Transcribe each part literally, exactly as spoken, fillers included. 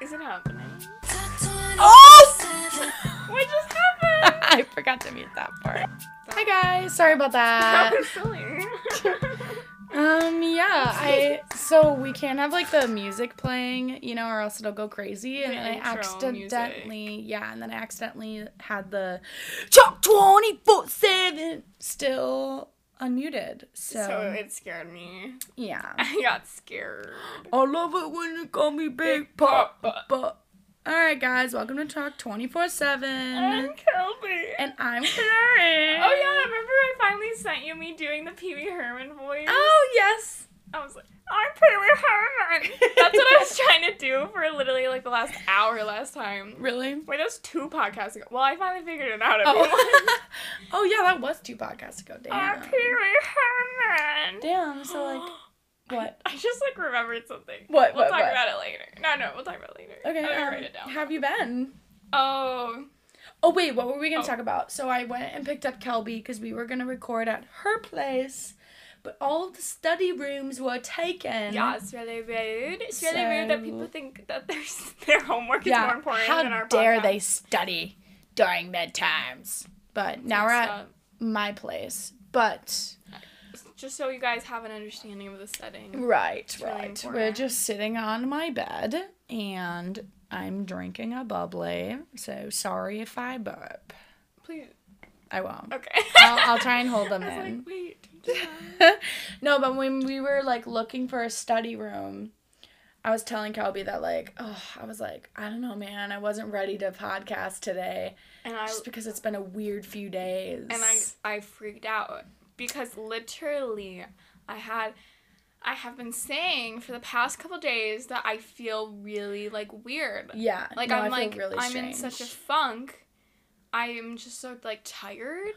is it happening? Oh! What just happened? I forgot to mute that part. Hi guys, sorry about that. That was silly. Um, yeah, I, so we can't have, like, the music playing, you know, or else it'll go crazy, and The then I intro accidentally, music. yeah, and then I accidentally had the Chalk twenty-four seven still unmuted, so, So it scared me. yeah. I got scared. I love it when you call me Big Papa. But, alright, guys, welcome to Talk twenty-four seven. I'm Kelby. And I'm Clary. Oh, yeah, remember I finally sent you me doing the Pee Wee Herman voice? Oh, yes. I was like, I'm Pee Wee Herman. That's what I was trying to do for literally like the last hour last time. Really? Wait, that was two podcasts ago. Well, I finally figured it out. Oh. Oh, yeah, that was two podcasts ago. Damn. I'm Pee Wee Herman. Damn, so, like, what? I just like remembered something. What, We'll what, talk what? about it later. No, no, we'll talk about it later. Okay, I'm gonna um, write it down. how have you been? Oh. Oh, wait, what were we going to Oh. talk about? So I went and picked up Kelby because we were going to record at her place, but all of the study rooms were taken. Yeah, it's really rude. It's really So- rude that people think that their their homework is Yeah, more important how than our dare podcast. they study during midterms? But now we're at So, my place. But, just so you guys have an understanding of the setting. right, really right. important. We're just sitting on my bed, and I'm drinking a bubbly, so sorry if I burp. Please. I won't. Okay. I'll, I'll try and hold them I was in. like, wait. No, but when we were, like, looking for a study room, I was telling Kelby that, like, oh, I was like, I don't know, man. I wasn't ready to podcast today And I just because it's been a weird few days. and I I freaked out because literally I had I have been saying for the past couple days that I feel really like weird. Yeah. Like no, I'm I feel like really I'm strange. in such a funk. I am just so like tired.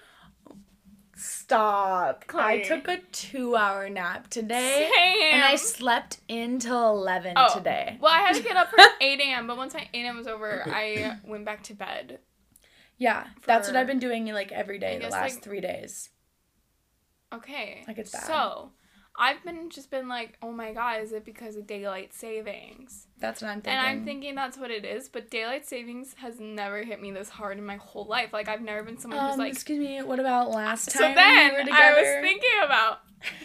Stop. Chloe. I took a two-hour nap today. Same. And I slept until eleven Oh. today. Well, I had to get up for eight a.m. But once my eight a.m. was over, I went back to bed. Yeah, that's what for- I've been doing, like, every day I the guess, last like- three days. Okay. Like, it's bad. So, I've been just been like, oh my god, is it because of daylight savings? That's what I'm thinking. And I'm thinking that's what it is, but daylight savings has never hit me this hard in my whole life. Like, I've never been someone who's Um, like. excuse me, what about last So time then we were together? I was thinking about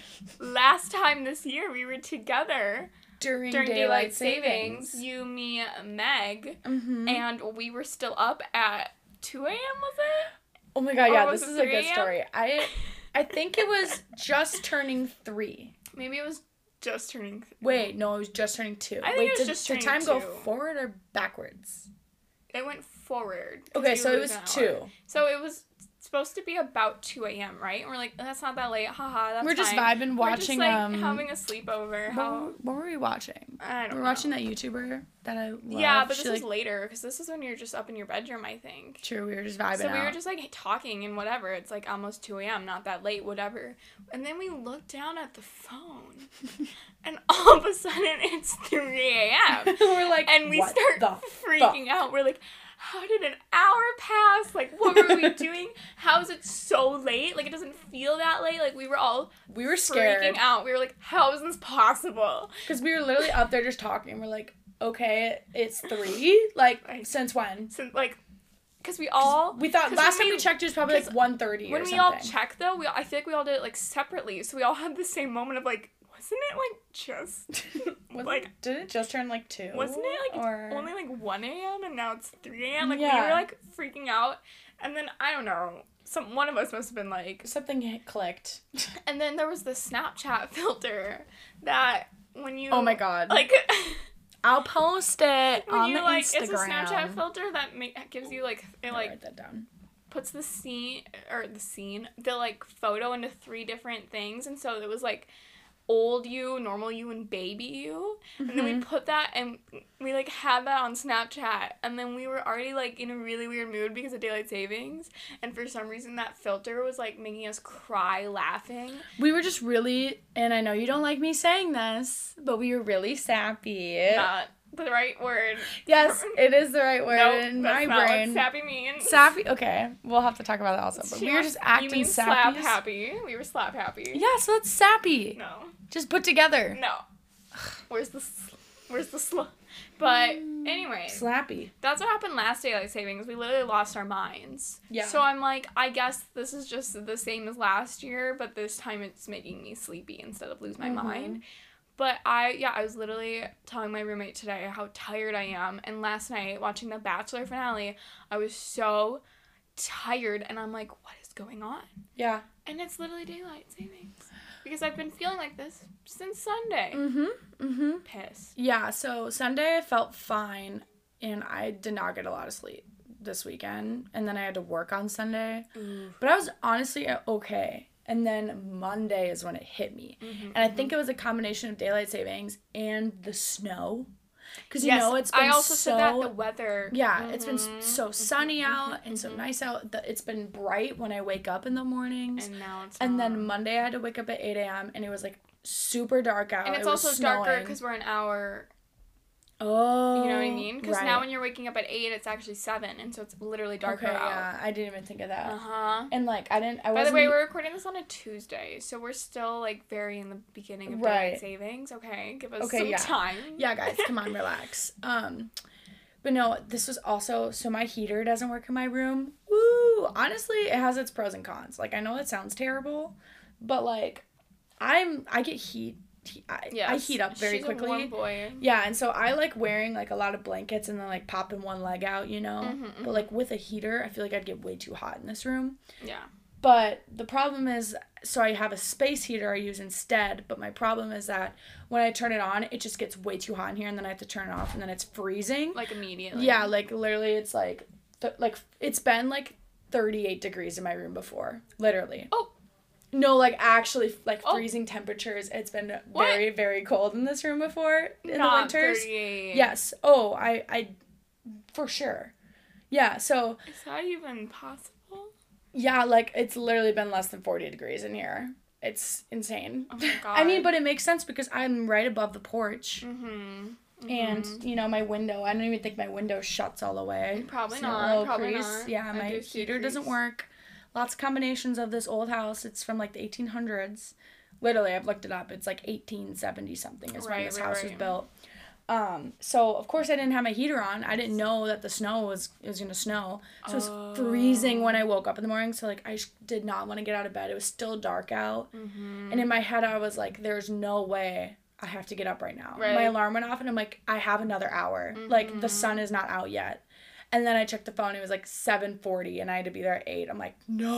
last time this year we were together during, during daylight, daylight savings. savings. You, me, Meg, Mm-hmm. and we were still up at two a.m. was it? Oh my god, Or yeah, was this it is a good three a.m.? story. I I think it was just turning three. Maybe it was just turning. Th- Wait, no, it was just turning two. I think Wait, it was did, just did turning time go two. forward or backwards? It went forward. 'cause Okay, we so were it was losing an hour. two. So it was supposed to be about two a.m., right? And we're like, that's not that late. Haha, that's We're just fine. vibing, We're just, watching, like, um, having a sleepover. What, How... what were we watching? I don't We were know. watching that YouTuber that I love. Yeah, but this She, was like, later, because this is when you're just up in your bedroom, I think. True, we were just vibing So we out. were just, like, talking and whatever. It's, like, almost two a.m., not that late, whatever. And then we looked down at the phone, and all of a sudden, it's three a.m. We're like, And we what start the freaking out. We're like, how did an hour pass? Like, what were we doing? How is it so late? Like, it doesn't feel that late. Like, we were all We were scared. freaking out. We were like, how is this possible? Because we were literally up there just talking. We're like, okay, it's three? Like, Right. since when? So, like, because we all... We thought, 'cause last when time we we- checked, it was probably like 'cause one thirty or When we something. all checked, though, we I feel like we all did it, like, separately. So we all had the same moment of, like, wasn't it, like, just... Wasn't- like, did it just turn like two? wasn't it, like, or... it's only, like, one a.m. and now it's three a.m.? Like, we Yeah. were, like, freaking out. And then, I don't know, some one of us must have been, like... Something hit- clicked. And then there was the Snapchat filter that when you... Oh my god. Like... I'll post it when on you, the like, Instagram. it's a Snapchat filter that make, gives you, like... It, I'll like, write that down. puts the scene... Or the scene... The, like, photo into three different things. And so it was, like... old you, normal you, and baby you. And then we Mhm. put that, and we, like, had that on Snapchat. And then we were already, like, in a really weird mood because of daylight savings. And for some reason, that filter was, like, making us cry laughing. We were just really, and I know you don't like me saying this, but we were really sappy. Not the right word. Yes, it is the right word Nope, in that's my not brain. what sappy means. Sappy. Okay, we'll have to talk about that also. But we were just acting You mean sappy. slap happy. We were slap happy. Yeah, so that's sappy. No. Just put together. No. Where's the... Sl- Where's the slow? But anyway, Slappy. that's what happened last daylight savings. We literally lost our minds. Yeah. So I'm like, I guess this is just the same as last year, but this time it's making me sleepy instead of lose my Mm-hmm. mind. But I, yeah, I was literally telling my roommate today how tired I am. And last night, watching the Bachelor finale, I was so tired. And I'm like, what is going on? Yeah. And it's literally daylight savings. Because I've been feeling like this since Sunday. Mm-hmm. Mm-hmm. Pissed. Yeah, so Sunday I felt fine, and I did not get a lot of sleep this weekend. And then I had to work on Sunday. Ooh. But I was honestly okay. And then Monday is when it hit me. Mm-hmm, and I think it was a combination of daylight savings and the snow. Because, you yes, know, it's been I also so... said that, the weather. Yeah, mm-hmm, it's been so sunny mm-hmm, out mm-hmm, and so mm-hmm. nice out. That it's been bright when I wake up in the mornings. And now it's And not. then Monday I had to wake up at eight a.m. and it was, like, super dark out. And it's it was also darker snowing. because we're an hour. Oh. You know what I mean? Because right. now when you're waking up at eight, it's actually seven. And so it's literally darker okay, out. yeah. I didn't even think of that. Uh-huh. And, like, I didn't... I By wasn't... the way, we're recording this on a Tuesday, so we're still, like, very in the beginning of daylight Right. savings. Okay, give us Okay, some yeah. time. Yeah, guys, come on, relax. Um, but no, this was also... So my heater doesn't work in my room. Woo! Honestly, it has its pros and cons. Like, I know that sounds terrible, but, like, I'm... I get heat... I, Yes. I heat up very She's quickly. A warm boy. Yeah, and so I like wearing, like, a lot of blankets and then, like, popping one leg out, you know? Mhm, But, mhm. like, with a heater, I feel like I'd get way too hot in this room. Yeah. But the problem is, so I have a space heater I use instead, but my problem is that when I turn it on, it just gets way too hot in here, and then I have to turn it off, and then it's freezing. Like, immediately. Yeah, like, literally, it's, like, th- like, it's been, like, thirty-eight degrees in my room before. Literally. Oh. No, like, actually, like, Oh. freezing temperatures. It's been What? very, very cold in this room before in Not the winters. thirty-eight. Yes. Oh, I, I, for sure. Yeah, so, Is that even possible? yeah, like, it's literally been less than forty degrees in here. It's insane. Oh my god. I mean, but it makes sense because I'm right above the porch. Mm-hmm. And, you know, my window, I don't even think my window shuts all the way. Probably See that not, little probably crease? not. Yeah, I my do see a heater doesn't crease. work. Lots of combinations of this old house. It's from, like, the eighteen hundreds. Literally, I've looked it up. It's, like, eighteen seventy something is when Right, this right, house was right. built. Um, so, of course, I didn't have my heater on. I didn't know that the snow was, it was going to snow. So, it was Oh. freezing when I woke up in the morning. So, like, I sh- did not want to get out of bed. It was still dark out. Mm-hmm. And in my head, I was like, there's no way I have to get up right now. Right. My alarm went off, and I'm like, I have another hour. Like, the sun is not out yet. And then I checked the phone. It was like seven forty, and I had to be there at eight. I'm like,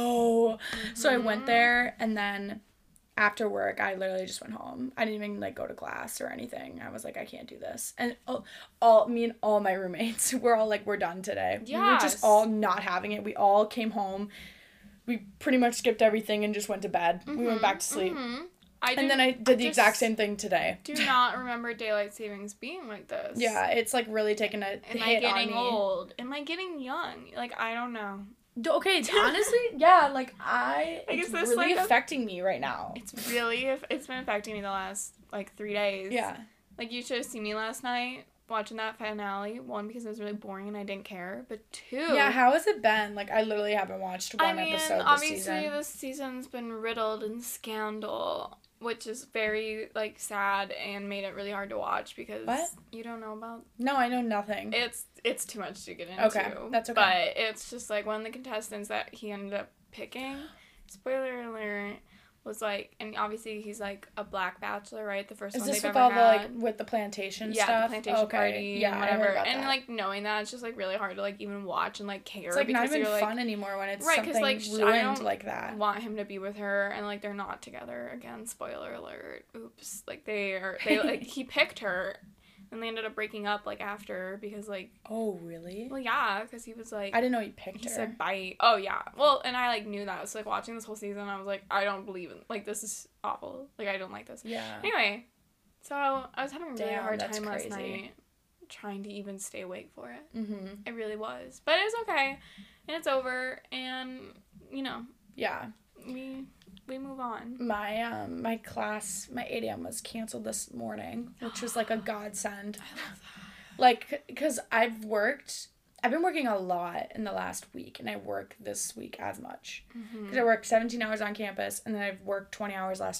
no. So I went there, and then after work, I literally just went home. I didn't even, like, go to class or anything. I was like, I can't do this. And all, all me and all my roommates, we're all like, we're done today. We were just Yes. all not having it. We all came home. We pretty much skipped everything and just went to bed. We went back to sleep. Mm-hmm. I And then I did the just exact same thing today. do not remember daylight savings being like this. Yeah, it's like really taking a Am I hit on getting me. old? Am I getting young? Like, I don't know. D- Okay, honestly, yeah, like I, Like, it's is this really like a- affecting me right now. It's really, it's been affecting me the last, like, three days. Yeah, Like, you should have seen me last night watching that finale. One, because it was really boring and I didn't care. But two... yeah. How has it been? Like I literally haven't watched one I mean, episode this obviously season. this season's been riddled in scandal, which is very, like, sad and made it really hard to watch because What? you don't know about... No, I know nothing. It's it's too much to get into. Okay, that's okay. But it's just, like, one of the contestants that he ended up picking, spoiler alert, was, like, and obviously he's, like, a black bachelor, right? The first Is one this they've with ever all the had. like with the plantation yeah, stuff? the plantation okay. party Yeah, and I heard whatever. about And that. like knowing that, it's just like really hard to like even watch and like care. It's like because not even you're, like, fun anymore when it's Right, 'cause, something like, sh- I ruined don't like that. want him to be with her and like they're not together again. Spoiler alert. Oops. Like they are. They like he picked her, and they ended up breaking up like after because like Oh really? well yeah because he was like I didn't know he picked he her. said bye. Oh yeah. Well, and I like knew that. So like watching this whole season, I was like I don't believe in like this is awful. Like I don't like this. Yeah. Anyway, so I was having a really Damn, hard that's time last crazy. night trying to even stay awake for it. Mhm. It really was. But it's okay. And it's over and you know, Yeah. we we move on. My um my class my eight a.m. was canceled this morning, which was like a godsend. I love that. Like, because I've worked, I've been working a lot in the last week, and I work this week as much. Because I worked seventeen hours on campus, and then I've worked twenty hours last week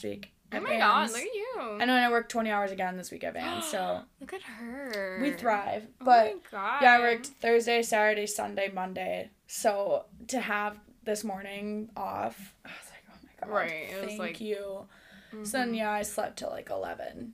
Oh my Vans. god, look at you. I know, and I worked twenty hours again this week at Vans, so. Look at her. We thrive. But, oh my god. yeah, I worked Thursday, Saturday, Sunday, Monday. So, to have this morning off, I was like, oh my god. Right. It was thank like, you. Mm-hmm. So then, yeah, I slept till like eleven.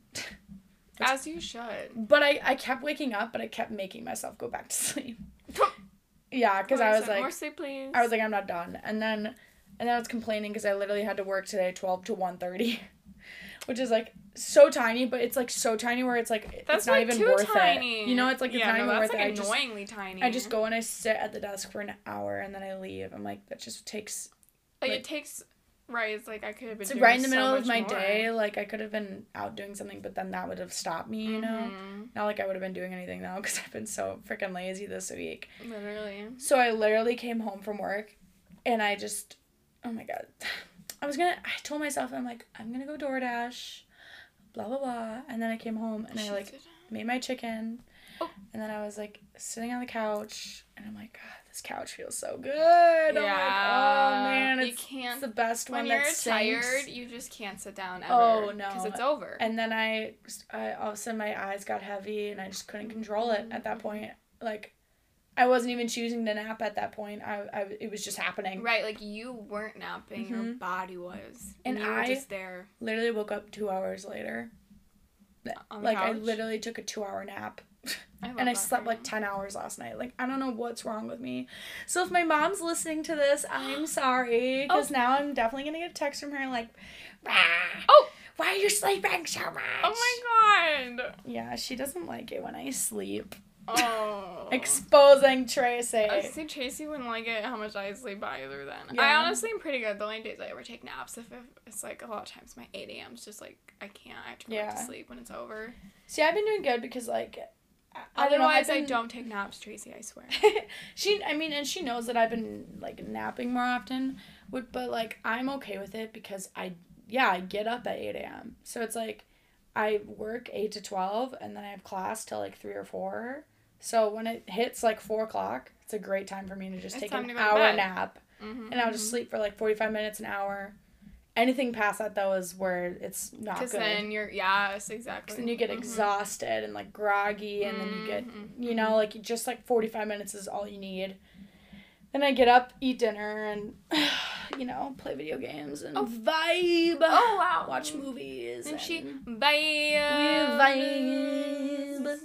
As you should. But I, I kept waking up, but I kept making myself go back to sleep. Yeah, because I was like, more sleep, please. I was like, I'm not done. And then, and then I was complaining because I literally had to work today twelve to one thirty, which is like so tiny, but it's like so tiny where it's like, That's it's not like even too worth tiny. it. You know, it's like, it's yeah, not no, even that's worth like it. I just, annoyingly tiny. I just go and I sit at the desk for an hour and then I leave. I'm like, that just takes. Like, like it takes. Right, it's like I could have been It's doing right in the so middle of much my more. day. Like, I could have been out doing something, but then that would have stopped me, you know? Mm-hmm. Not like I would have been doing anything now because I've been so freaking lazy this week. Literally. So I literally came home from work and I just, oh my god. I was gonna, I told myself, I'm like, I'm gonna go DoorDash, blah, blah, blah. And then I came home and I, like, made my chicken. Oh. And then I was, like, sitting on the couch and I'm like, God, this couch feels so good. Yeah. I'm like, oh, man, it's, you can't, it's the best when one you're that sinks. tired, you just can't sit down ever. Oh, no. Because it's over. And then I, I, all of a sudden my eyes got heavy and I just couldn't control it at that point. Like, I wasn't even choosing to nap at that point. I, I it was just happening. Right, like you weren't napping, Mm-hmm. your body was. And And you were I just there. Literally woke up two hours later. On the Like, I couch? literally took a two-hour nap. I love And I that slept for like you. ten hours last night. Like, I don't know what's wrong with me. So if my mom's listening to this, I'm sorry. Because Oh. now I'm definitely going to get a text from her like, "Rah, Oh! why are you sleeping so much?" Oh my god! Yeah, she doesn't like it when I sleep. Oh. Exposing Tracy. I was say Tracy wouldn't like it how much I sleep either then. Yeah. I honestly am pretty good. The only days I ever take naps if, if it's like a lot of times my eight a.m. is just like I can't. I have to go back Yeah. to sleep when it's over. See, I've been doing good because like I, I don't know. I've Otherwise, I been- don't take naps, Tracy. I swear. she, I mean, and she knows that I've been like napping more often, but, but like I'm okay with it because I, yeah, I get up at eight a.m. So it's like I work eight to twelve and then I have class till like three or four. So when it hits like four o'clock, it's a great time for me to just It's take time an to go to hour bed. nap Mm-hmm, and I'll just sleep for like forty-five minutes, an hour. Anything past that though is where it's not Because good. then you're yes, exactly. Then you get Mhm. exhausted and like groggy, and then you get, Mhm, you know, like just like forty-five minutes is all you need. Then I get up, eat dinner, and, you know, play video games and Oh. vibe. Oh wow! Watch movies. And she and vibe. vibe.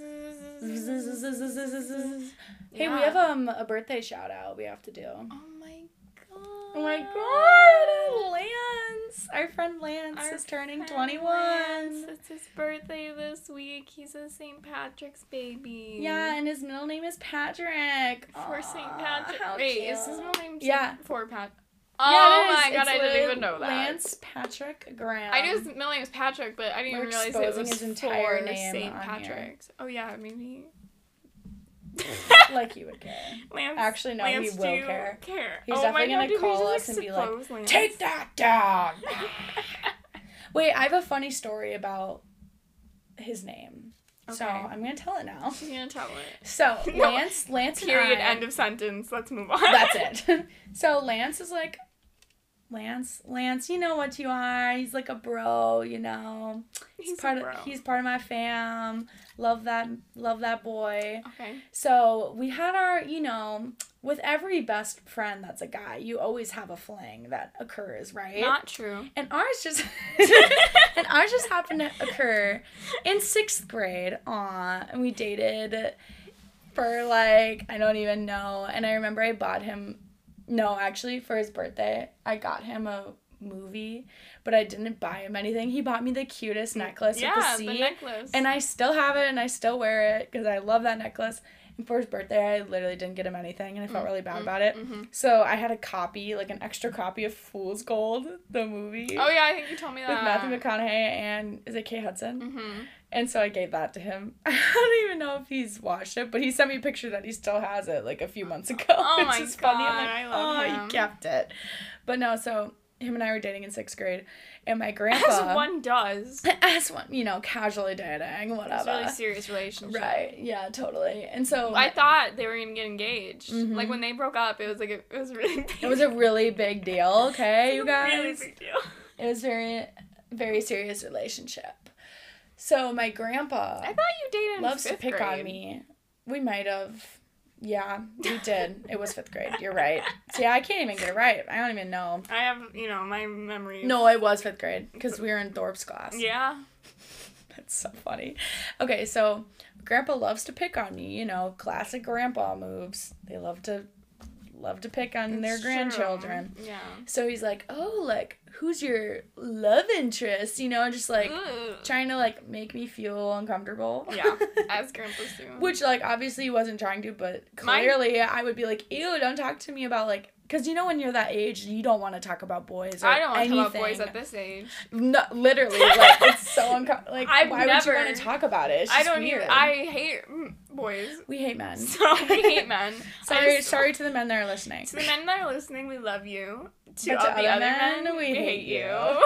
Hey, we have um a birthday shout out we have to do. Oh my god. Oh my god, Lance! Our friend Lance Our is turning friend twenty-one. Lance, it's his birthday this week. He's a Saint Patrick's baby. Yeah, and his middle name is Patrick. For Saint Aw, Patrick. how Wait, cute. is his middle name Saint Yeah. for Pat? Yeah, Oh it is. my god, It's I didn't literally even know that. Lance Patrick Graham. I knew his middle name was Patrick, but I didn't We're even realize it exposing was his entire for name Saint on here. Patrick's. Oh yeah, maybe. Like you would care. Lance. Actually, no, Lance, he will do you care. care. He's oh definitely my gonna god, did we call just us and be like, expose Lance? Take that down! Wait, I have a funny story about his name. So Okay. I'm gonna tell it now. She's gonna tell it. So No. Lance, Lance, Period. and I, End of sentence. Let's move on. That's it. So Lance is like, Lance, Lance, you know what you are. He's like a bro, you know. He's, He's a part bro. of he's part of my fam. Love that love that boy. Okay. So we had our, you know, with every best friend that's a guy, you always have a fling that occurs, right? Not true. And ours just and ours just happened to occur in sixth grade. Aw, and we dated for like I don't even know. And I remember I bought him. No, actually, for his birthday, I got him a movie, but I didn't buy him anything. He bought me the cutest necklace Yeah, with the C, the necklace. and I still have it, and I still wear it because I love that necklace. And for his birthday, I literally didn't get him anything, and I felt Mm, really bad mm, about it. mhm. So I had a copy, like an extra copy of Fool's Gold, the movie. Oh yeah, I think you told me With that. Matthew McConaughey and, is it Kate Hudson? Mhm. And so I gave that to him. I don't even know if he's watched it, but he sent me a picture that he still has it, like, a few months ago. Oh which my is funny. I'm God, like, I love oh, him." you kept it. But no, so him and I were dating in sixth grade, and my grandpa... As one does. As one, you know, casually dating, It's whatever. a really serious relationship. Right, yeah, totally. And so... I thought they were gonna get engaged. Mhm. Like when they broke up, it was like a, it was really big. it was a really big deal, okay, you It was a guys? Really big deal. It was very... very serious relationship. So my grandpa I thought you dated in loves to fifth pick grade. on me. We might have. Yeah, we did. It was fifth grade. You're right. See, I can't even get it right. I don't even know. I have, you know, my memory. No, it was fifth grade because we were in Thorpe's class. Yeah. That's so funny. Okay, so grandpa loves to pick on me, you know, classic grandpa moves. They love to love to pick on It's their true. grandchildren. Yeah. So he's like, "Oh, like who's your love interest?" You know, just like Ugh. trying to like make me feel uncomfortable. Yeah, as grandpas do. Which like obviously he wasn't trying to, but My- clearly I would be like, "Ew, don't talk to me about like." Because you know when you're that age, you don't want to talk about boys or I don't want to anything. talk about boys at this age. No, literally, like it's so uncomfortable. Like, I've why never- would you want to talk about it? It's just I don't weird. even. I hate mm, boys. We hate men. So we hate men. Sorry, I'm so- sorry to the men that are listening. To the men that are listening, we love you. To, But all the other men, we hate you.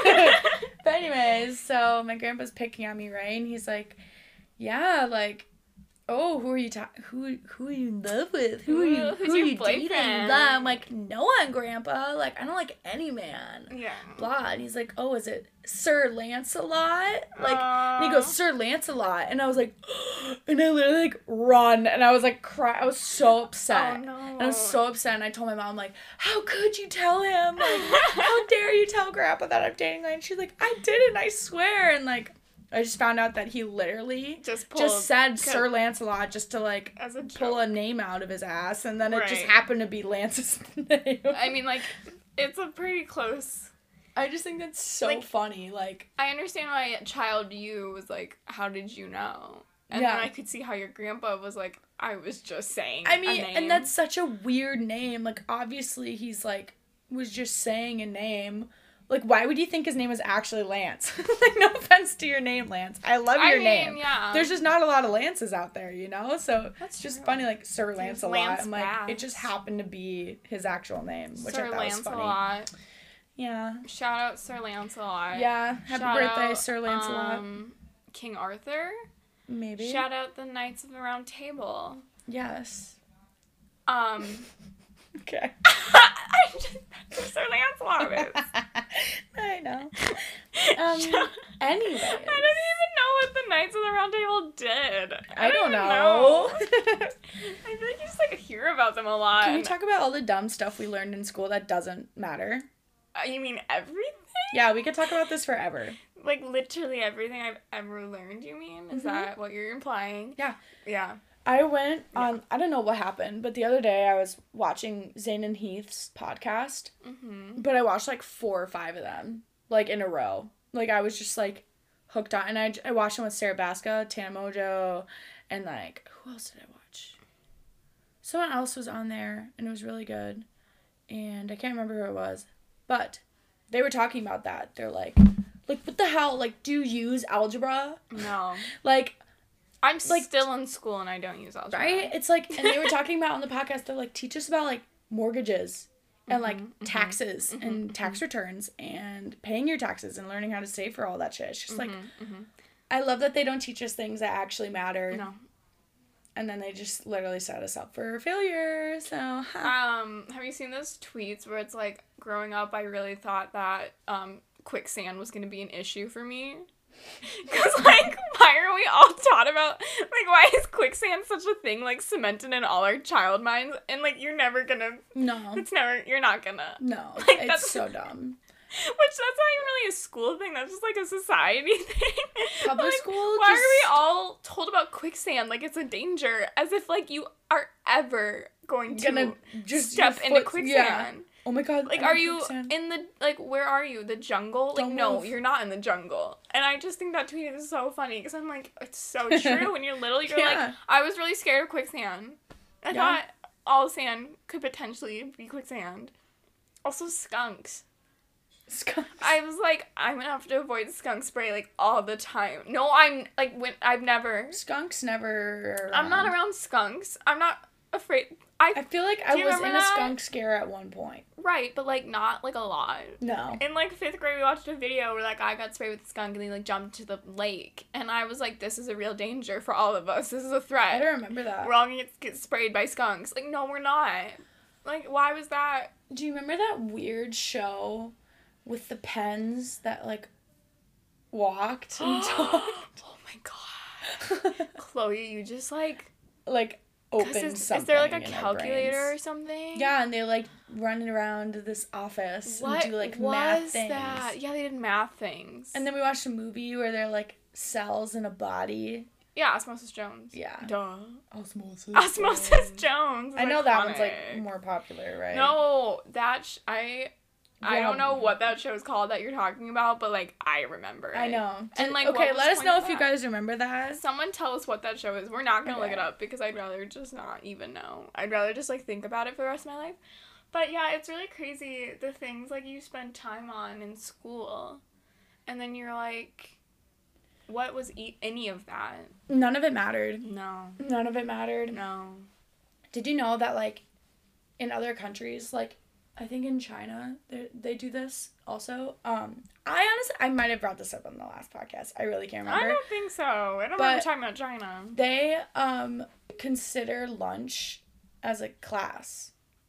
But anyways, so my grandpa's picking on me, right? And he's like, "Yeah, like, oh, who are you ta- who who are you in love with? Who are you Ooh, who's who are your you dating?" boyfriend? Blah. I'm like, "No one, Grandpa. Like, I don't like any man." Yeah. Blah. And he's like, "Oh, is it Sir Lancelot?" Like, and he goes, "Sir Lancelot," and I was like, and I literally like run, and I was like, cry. I was so upset. Oh no. And I was so upset, and I told my mom, like, "How could you tell him? Like, how dare you tell Grandpa that I'm dating Lane?" She's like, "I didn't, I swear." And, like, I just found out that he literally just pulled, just said Sir Lancelot just to, like, as a pull joke. a name out of his ass, and then it just Right. happened to be Lance's name. I mean, like, it's a pretty close. I just think that's so Like- funny. Like, I understand why child you was like, how did you know? And Yeah. then I could see how your grandpa was like, I was just saying. I a mean, name. and that's such a weird name. Like, obviously, he's, like, was just saying a name. Like, why would you think his name was actually Lance? Like, no offense to your name, Lance. I love I your mean, name. yeah. There's just not a lot of Lances out there, you know? So That's it's just true. funny, like, Sir There's Lancelot. Lance I'm like, it Bass. just happened to be his actual name, which Sir I thought was funny. Lancelot. Yeah. Shout out Sir Lancelot. Yeah. Happy Shout birthday, out, Sir Lancelot. Um, King Arthur. Maybe. Shout out the Knights of the Round Table. Yes. Um, Okay. I just Sir Lancelot is. I know. Um, anyways. I don't even know what the Knights of the Round Table did. I don't even know. I feel like you just like hear about them a lot. Can we talk about all the dumb stuff we learned in school that doesn't matter? Uh, you mean everything? Yeah, we could talk about this forever. Like literally everything I've ever learned, you mean? Is Mhm. that what you're implying? Yeah. Yeah. I went Yeah. on, I don't know what happened, but the other day I was watching Zane and Heath's podcast, Mm-hmm. but I watched like four or five of them, like in a row. Like I was just like hooked on, and I, I watched them with Sarah Baska, Tana Mojo, and like, who else did I watch? Someone else was on there, and it was really good, and I can't remember who it was, but they were talking about that. They're like, like, what the hell? Like, do you use algebra? No. Like, I'm Like- still in school and I don't use algebra. right? It's like, and they were talking about on the podcast, they're like, teach us about like mortgages and like Mhm, mhm, taxes mhm, and tax returns and paying your taxes and learning how to save for all that shit. It's just like, Mm-hmm. I love that they don't teach us things that actually matter. No. And then they just literally set us up for failure. So, huh. Um, have you seen those tweets where it's like, growing up, I really thought that um, quicksand was going to be an issue for me? Because, like, why are we all taught about, like, why is quicksand such a thing, like, cemented in all our child minds? And, like, you're never gonna, no, it's never, you're not gonna. no, Like, it's that's- so dumb. Which, that's not even really a school thing, that's just, like, a society thing. Public Like, school why just- are we all told about quicksand like it's a danger? As if, like, you are ever going to Gonna just step your into foot- quicksand. yeah. Oh my god. Like, I'm are in you quicksand. in the, like, where are you? The jungle? Like, Don't no, move. you're not in the jungle. And I just think that tweet is so funny, because I'm like, it's so true. When you're little, you're Yeah. like, I was really scared of quicksand. I Yeah. thought all sand could potentially be quicksand. Also, skunks. Skunks. I was like, I'm gonna have to avoid skunk spray, like, all the time. No, I'm, like, when, I've never, Skunks never. I'm not around skunks. I'm not afraid. I, I feel like I Do you was in remember a that? skunk scare at one point. right, but, like, not, like, a lot. No. In, like, fifth grade, we watched a video where, like, I got sprayed with a skunk and he, like, jumped to the lake. And I was like, this is a real danger for all of us. This is a I threat. don't remember that. We're all gonna get, get sprayed by skunks. Like, no, we're not. Like, why was that? Do you remember that weird show with the pens that like walked and talked. Oh my god. Chloe, you just like like opened is, something. Is there like a in calculator or something? Yeah, and they like running around this office what and do like was math things. That? Yeah, they did math things. And then we watched a movie where they're like cells in a body. Yeah, Osmosis Jones. Yeah. Duh. Osmosis. Osmosis Jones. I know iconic. that one's like more popular, right? No, that sh- I I Yeah. don't know what that show's called that you're talking about, but like I remember it. I know. And like okay, what was let us the know point if of you that? guys remember that. Someone tell us what that show is. We're not gonna Okay. look it up because I'd rather just not even know. I'd rather just like think about it for the rest of my life. But yeah, it's really crazy the things like you spend time on in school, and then you're like, what was e- any of that? None of it mattered. No. None of it mattered. No. Did you know that like in other countries, like I think in China, they they do this also. Um, I honestly, I might have brought this up on the last podcast. I really can't remember. I don't think so. I don't But- remember talking about China. They um consider lunch as a class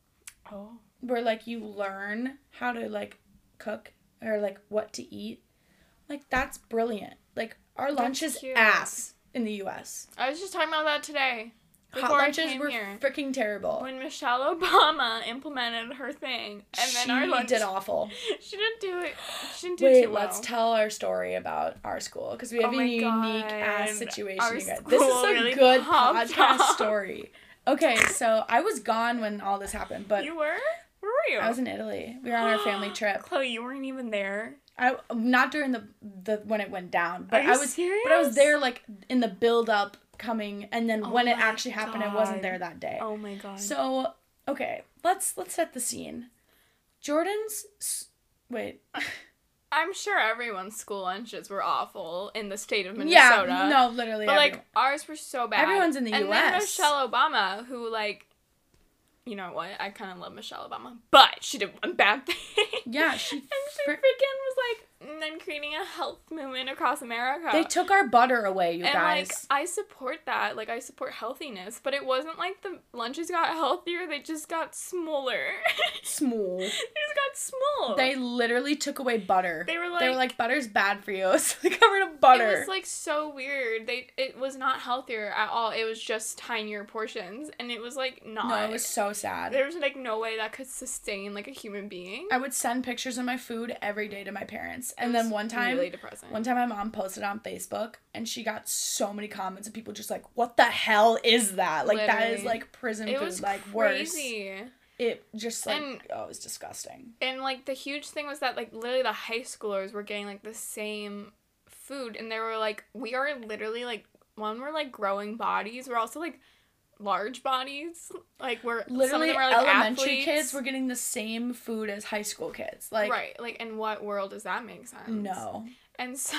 Oh. where like you learn how to like cook or like what to eat. Like that's brilliant. Like our lunch That's is cute. ass in the U S. I was just talking about that today. Hot Before I lunches came were here. freaking terrible. When Michelle Obama implemented her thing, and then she our lunch did awful. She didn't do it. She didn't do Wait, too well. let's tell our story about our school because we have Oh a my unique God. ass situation. Our You guys. This is school a really good popped podcast off. story. Okay, so I was gone when all this happened, but You were? Where were you? I was in Italy. We were on our family trip. Chloe, you weren't even there. I not during the the when it went down, but Are you I was serious? but I was there like in the build up coming, and then Oh when it my actually happened, I wasn't God. there that day. Oh my god. So okay, let's let's set the scene. Jordan's s- wait. I'm sure everyone's school lunches were awful in the state of Minnesota. Yeah, no, literally. But, like, everyone. ours were so bad. Everyone's in the and U S. And then Michelle Obama, who, like, you know what? I kind of love Michelle Obama. But she did one bad thing. Yeah, she. And she fr- freaking was, like, and then creating a health movement across America. They took our butter away, you and, guys. like, I support that. Like, I support healthiness. But it wasn't like the lunches got healthier. They just got smaller. Small. They just got small. They literally took away butter. They were they were like- like butter's bad for you. So they covered in butter. It was like so weird. They it was not healthier at all. It was just tinier portions, and it was like not. no, it was so sad. There was like no way that could sustain like a human being. I would send pictures of my food every day to my parents, and It then was one time, really depressing. one time my mom posted on Facebook, and she got so many comments of people just like, "What the hell is that? Like that is Literally. like prison it food, was like crazy. worse." It just like And- oh, it was disgusting. And like the huge thing was that like literally the high schoolers were getting like the same food, and they were like, we are literally like one we're like growing bodies. We're also like large bodies. Like we're some of Literally, them are, like, elementary athletes. kids were getting the same food as high school kids. Like right. Like in what world does that make sense? no. And so.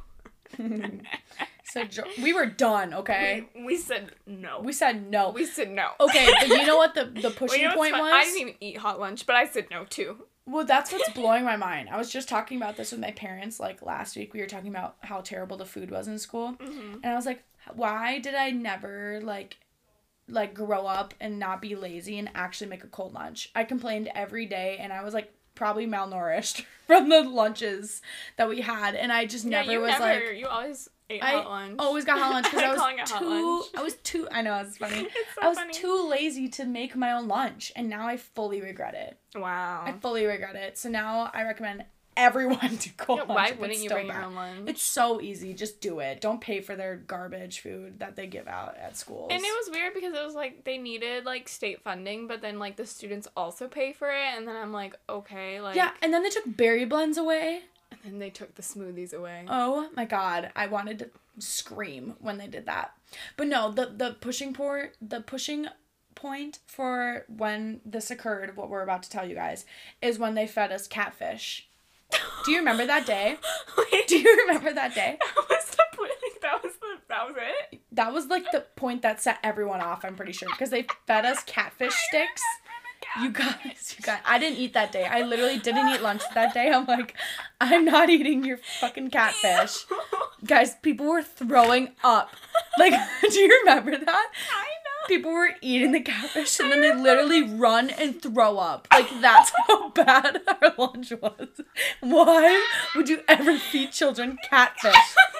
So jo- we were done. Okay, We, we said no. we said no. We said no. Okay, but you know what the the Well, pushing you know what's point fun? was? I didn't even eat hot lunch, but I said no too. Well, that's what's blowing my mind. I was just talking about this with my parents, like, last week. We were talking about how terrible the food was in school. Mm-hmm. And I was like, why did I never, like, like, grow up and not be lazy and actually make a cold lunch? I complained every day, and I was, like, probably malnourished from the lunches that we had. And I just Yeah, never you was, never. like... You always ate I hot lunch. always got hot lunch because I I'm calling was it hot too. lunch. I was too. I know it's funny. It's so I was funny. too lazy to make my own lunch, and now I fully regret it. Wow. I fully regret it. So now I recommend everyone do cold Yeah, lunch. why if wouldn't it's you still bring your bad. own lunch? It's so easy. Just do it. Don't pay for their garbage food that they give out at schools. And it was weird because it was like they needed like state funding, but then like the students also pay for it, and then I'm like, okay, like yeah, and then they took berry blends away. and then they took the smoothies away. Oh my god, I wanted to scream when they did that. But no, the the pushing port, the pushing point for when this occurred, what we're about to tell you guys, is when they fed us catfish. Do you remember that day? Wait, Do you remember that day? that was the point. That was the that was it. That was like the point that set everyone off, I'm pretty sure, because they fed us catfish sticks. You guys, you guys, I didn't eat that day. I literally didn't eat lunch that day. I'm like, I'm not eating your fucking catfish. Guys, people were throwing up. Like, do you remember that? I know. People were eating the catfish and then they literally run and throw up. Like, that's how bad our lunch was. Why would you ever feed children catfish?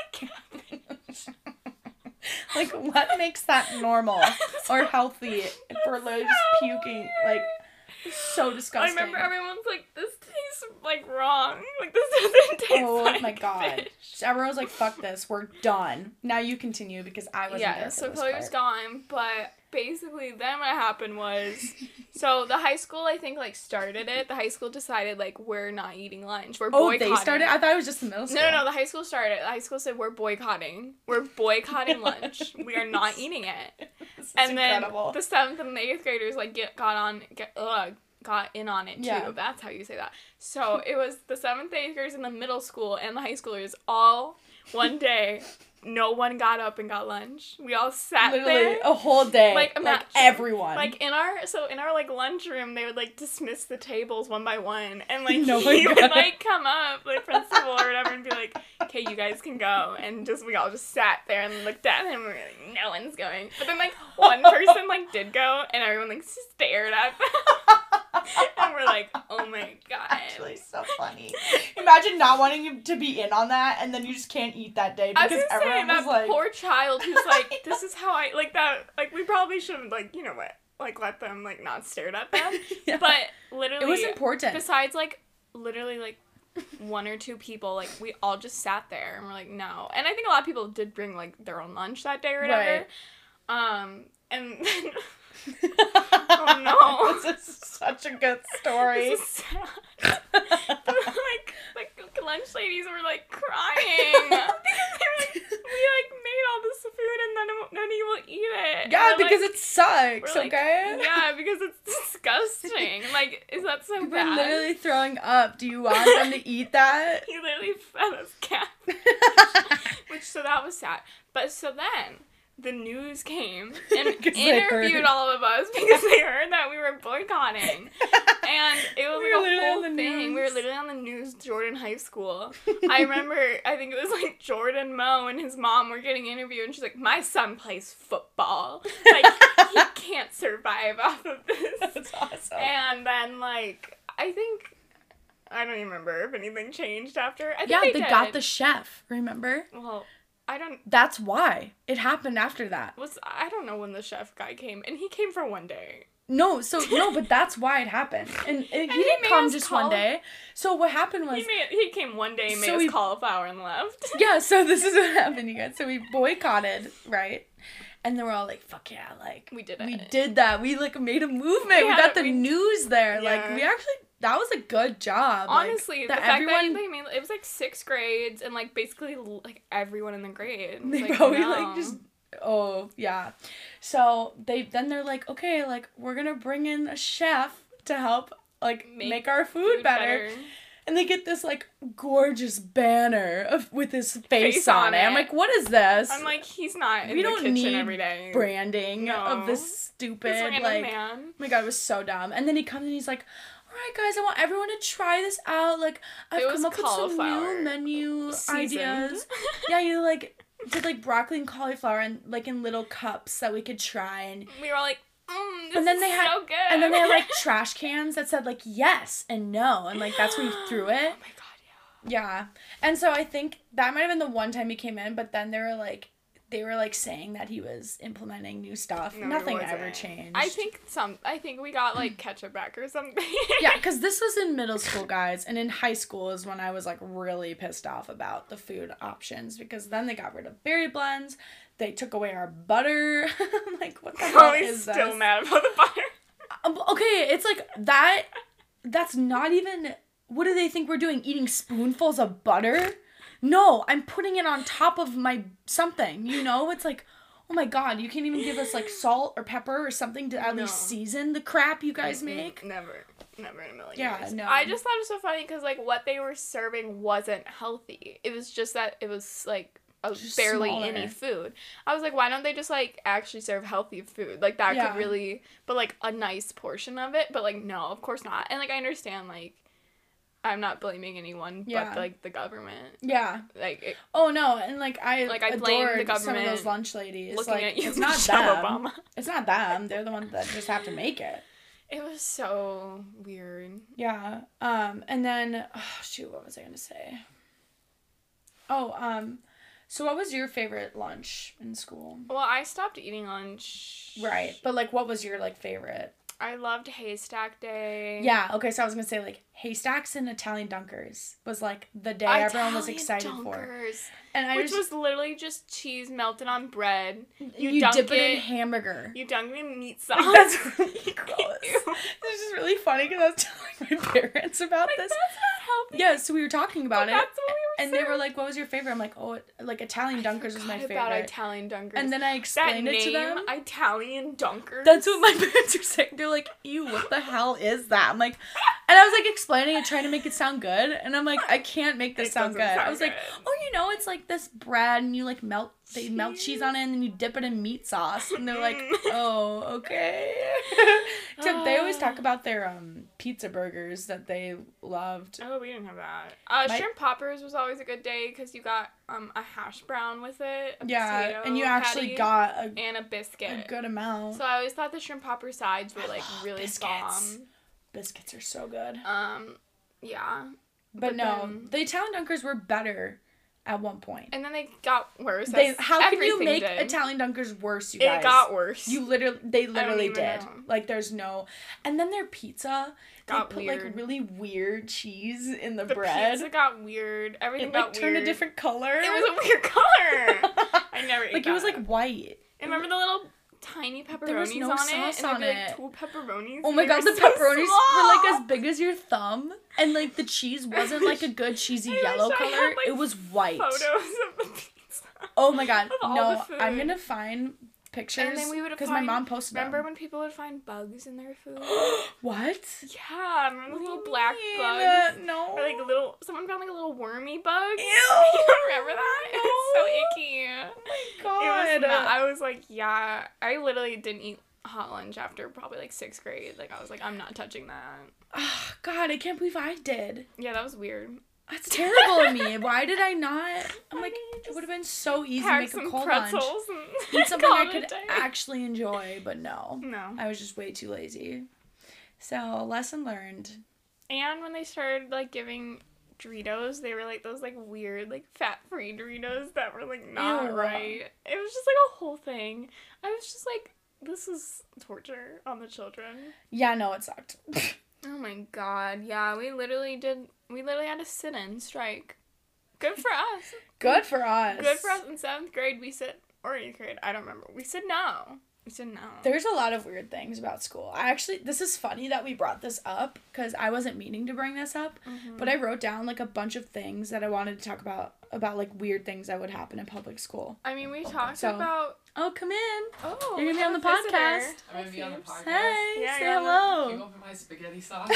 Like, what makes that normal or healthy for like just puking? Like, so disgusting. I remember everyone's like, this tastes like wrong. Like, this doesn't taste oh like my god. fish. So everyone was like, fuck this, we're done. Now you continue because I wasn't Yeah, there for so this Chloe part. was gone, but basically then what happened was, so the high school, I think, like, started it. The high school decided, like, we're not eating lunch. We're Oh, boycotting. they started? I thought it was just the middle school. No, no, no, the high school started. The high school said, we're boycotting. We're boycotting lunch. We are not eating it. This is And incredible. then the seventh and the eighth graders, like, get got on, get, ugh, got in on it, too. Yeah. That's how you say that. So it was the seventh, eighth graders in the middle school and the high schoolers all one day. No one got up and got lunch. We all sat Literally there. a whole day. Like, Like, imagine- everyone. Like, in our, so in our, like, lunchroom, they would, like, dismiss the tables one by one, and, like, No one he would, got it. like, come up, like, principal or whatever, and be like, okay, you guys can go, and just, we all just sat there and looked at him, and we were like, no one's going. But then, like, one person, like, did go, and everyone, like, stared at them, and we're like, oh my god. Actually, so funny. Imagine not wanting to be in on that, and then you just can't eat that day I was because gonna say, everyone that was like, poor child who's like, this is how I, like, that, like, we probably shouldn't, like, you know what, like, let them, like, not stare at them, Yeah. but literally, it was important. besides, like, literally, like, one or two people, like, we all just sat there, and we're like, no, and I think a lot of people did bring, like, their own lunch that day or whatever, um, and then, oh no. This is such a good story. This is sad. like, like, lunch ladies were, like, crying, because they were like, we, like, made all this food, and then none of you will eat it. Yeah, And we're because like, it sucks, we're like, okay? yeah, because it's disgusting. Like, is that so People bad? are literally throwing up. Do you want them to eat that? He literally fed us cat. Which, so that was sad. But so then, the news came and 'Cause they interviewed heard. all of us because they heard that we were boycotting. And it was We were like a literally whole on the thing. We were news. literally on the news, Jordan High School. I remember, I think it was like Jordan Moe and his mom were getting interviewed, and she's like, my son plays football. Like, he can't survive off of this. That's awesome. And then, like, I think, I don't even remember if anything changed after. I think Yeah, they, they did. got the chef, remember? Well, I don't, That's why. It happened after that. was, I don't know when the chef guy came, and he came for one day. No, so, no, but that's why it happened. And, and he he didn't made come us just call- one day. So what happened was... He made, he came one day, made So us we- cauliflower, and left. Yeah, so this is what happened, you guys. So we boycotted, right? And then we're all like, fuck yeah, like... We did We it. did that. We, like, made a movement. We we had got it- the we- news there. Yeah. Like, we actually... That was a good job. like, Honestly, that the fact everyone... that they made, it was like six grades, and like basically like everyone in the grade. was They like, probably no. like just oh yeah. So they then they're like, okay, like we're gonna bring in a chef to help like make, Make our food, better. And they get this like gorgeous banner of with his face, Face on, on it. I'm it. like, what is this? I'm like, he's not in we the don't kitchen need every day. branding No. of this This stupid random like man. oh my god, it was so dumb. And then he comes and he's like, all right, guys, I want everyone to try this out. Like, I've It come was up with some cauliflower. new menu Seasoned. ideas. Yeah, you like did like broccoli and cauliflower and like in little cups that we could try. And We were all like, mm, this and then is they had so good. and then they had like trash cans that said like yes and no, and like that's where you threw it. Oh my god, yeah. Yeah, and so I think that might have been the one time he came in, but then they were like. They were like saying that he was implementing new stuff. No, it Nothing wasn't. ever changed. I think some. I think we got like ketchup back or something. Yeah, because this was in middle school, guys, and in high school is when I was like really pissed off about the food options because then they got rid of berry blends, they took away our butter. I'm like, what the hell Chloe's is still this? mad about the butter. Um, okay, it's like that. That's not even. What do they think we're doing? Eating spoonfuls of butter? No, I'm putting it on top of my something. You know, it's like. Oh my god, you can't even give us like salt or pepper or something to at No. least season the crap you guys Mm-mm, make? Never. Never in a million Yeah, years. no. I just thought it was so funny because, like, what they were serving wasn't healthy. It was just that it was, like, a Just barely smaller. any food. I was like, why don't they just, like, actually serve healthy food? Like, that Yeah. could really, but, like, a nice portion of it. But, like, no, of course not. And, like, I understand, like, I'm not blaming anyone Yeah. but like the government. Yeah. Like it, Oh no, and like I Like, I blame adored the some of government those lunch ladies. looking Like at you, it's not Michelle them. Obama. It's not them. They're the ones that just have to make it. It was so weird. Yeah. Um. And then, oh, shoot, what was I gonna say? Oh. Um. So, what was your favorite lunch in school? Well, I stopped eating lunch. Right. But like, what was your like favorite? I loved Haystack Day. Yeah. Okay. So I was gonna say like Haystacks and Italian Dunkers was like the day everyone was Italian excited for. Dunkers, And I which just, was literally just cheese melted on bread. You, you, dunk dip it, it in hamburger. You dunk it in meat sauce. Like, that's really gross. Ew. This is really funny because I was telling my parents about Like, this. that's not healthy. Yeah, so we were talking about But it, that's what we were and they were saying. like, "What was your favorite?" I'm like, "Oh, it, like Italian Dunkers was my Forgot favorite." about Italian Dunkers. And then I that explained name, it to them. Italian Dunkers. That's what my parents are saying. They're like, "Ew, what the hell is that?" I'm like, and I was like explaining it, trying to make it sound good, and I'm like, I can't make this It sound good. doesn't I sound was like, good. "Oh, you know, it's like this bread, and you like melt, they melt cheese on it, and then you dip it in meat sauce." And they're like, "Oh, okay." Except they always talk about their um pizza burgers that they loved. Oh, we didn't have that. Uh, My- shrimp poppers was always a good day because you got um a hash brown with it. A Yeah, potato and you actually patty, got a, and a biscuit. a good amount. So I always thought the shrimp popper sides were like really Biscuits. bomb. Biscuits are so good. Um, yeah, But, But no, then- the Italian Dunkers were better at one point. and then they got worse. They, as how can you everything make did. Italian Dunkers worse, you guys? It got worse. You literally, they literally even did. know. Like, there's no, and then their pizza, Got they put weird. like really weird cheese in the, the bread. pizza got weird. Everything It like got turned weird. a different color. It was a weird color. I never ate like that. it was like white. And remember the little tiny pepperonis There was no on sauce it? And on there'd be it. like two pepperonis. Oh and my they god, were the so pepperonis small. were like as big as your thumb, and like the cheese wasn't like a good cheesy I yellow wish I color. had, like, It was white. Photos of the pizza. Oh my god, of all no! the food. I'm gonna find pictures And then we would because my find- mom posted Remember them. when people would find bugs in their food? What? Yeah, remember the What do little you black mean? bugs? No. Or like little, someone found like a little wormy bug. Ew. You don't remember that? It was so icky. Oh my It god. was not, I was like, yeah, I literally didn't eat hot lunch after probably like sixth grade. Like I was like, I'm not touching that. Oh, god, I can't believe I did. Yeah, that was weird. That's terrible of me. Why did I not? I'm Why like, didn't you it just would have been so easy to Pack make a some cold lunch. pretzels and Eat something call I it a could day. actually enjoy, but no. No. I was just way too lazy. So, lesson learned. And when they started like giving Doritos, they were like those like weird like fat-free Doritos that were like not Ew. right. It was just like a whole thing. I was just like, this is torture on the children. Yeah, no, it sucked. Oh my god, yeah, we literally did, we literally had a sit-in strike. Good for us. Good for us. Good for us. In seventh grade, we said, or eighth grade, I don't remember. We said no. We said no. There's a lot of weird things about school. I actually, this is funny that we brought this up because I wasn't meaning to bring this up, Mhm. but I wrote down like a bunch of things that I wanted to talk about, about like weird things that would happen in public school. I mean, we talked So- about, Oh, come in. oh, You're we gonna be have on a the visitor. podcast. Hi, I'm gonna be on the Phoebes. podcast. Hey, Yeah, say you're on the- hello. Can you open my spaghetti sauce?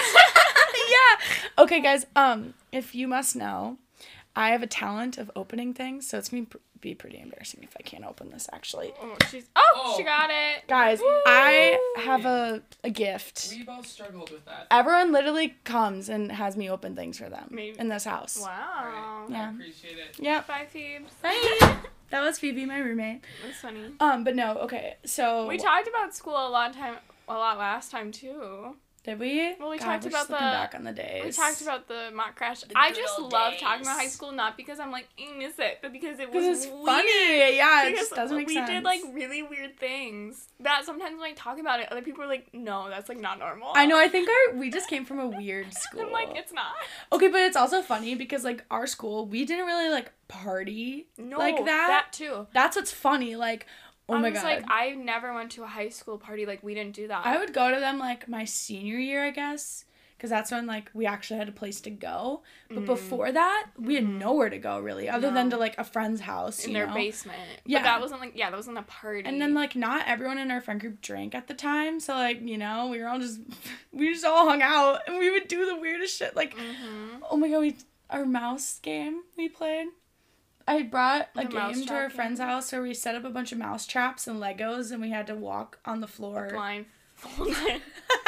Yeah. Okay, guys. Um, if you must know, I have a talent of opening things, so it's gonna be- be pretty embarrassing if I can't open this. Actually, Oh, she's, oh, Oh. she got it. guys, Woo! I have a a gift. We both struggled with that. Everyone literally comes and has me open things for them Maybe. in this house. Wow. Alright, Yeah. I appreciate it. Yep. Bye, Phoebes. Bye. That was Phoebe, my roommate. That's funny. Um, but no, okay. So We talked about school a lot time, a lot last time too. did we? Well, we God, talked we're about just looking the- back on the days. We talked about the mock crash. The I good just old love talking about high days. school, not because I'm like, I miss it, but because it was because it's weird. funny. Yeah, it Because just doesn't make we sense. did like really weird things that sometimes when I talk about it, other people are like, no, that's like not normal. I know. I think our we just came from a weird school. I'm like, it's not. Okay, but it's also funny because like our school, we didn't really like party No, like that. That too. That's what's funny. Like, oh I my was god, like, I never went to a high school party. Like, we didn't do that. I would go to them like my senior year, I guess, because that's when like we actually had a place to go. But Mm. before that, we had Mhm. nowhere to go really, other than No. to like a friend's house in you their know? basement. Yeah. But that wasn't like, yeah, that wasn't a party. And then like not everyone in our friend group drank at the time, so like you know we were all just we just all hung out and we would do the weirdest shit. Like, Mhm. oh my god, we our mouse game we played. I brought a The mouse game to our trap friend's game? house where we set up a bunch of mouse traps and Legos and we had to walk on the floor. blindfolded.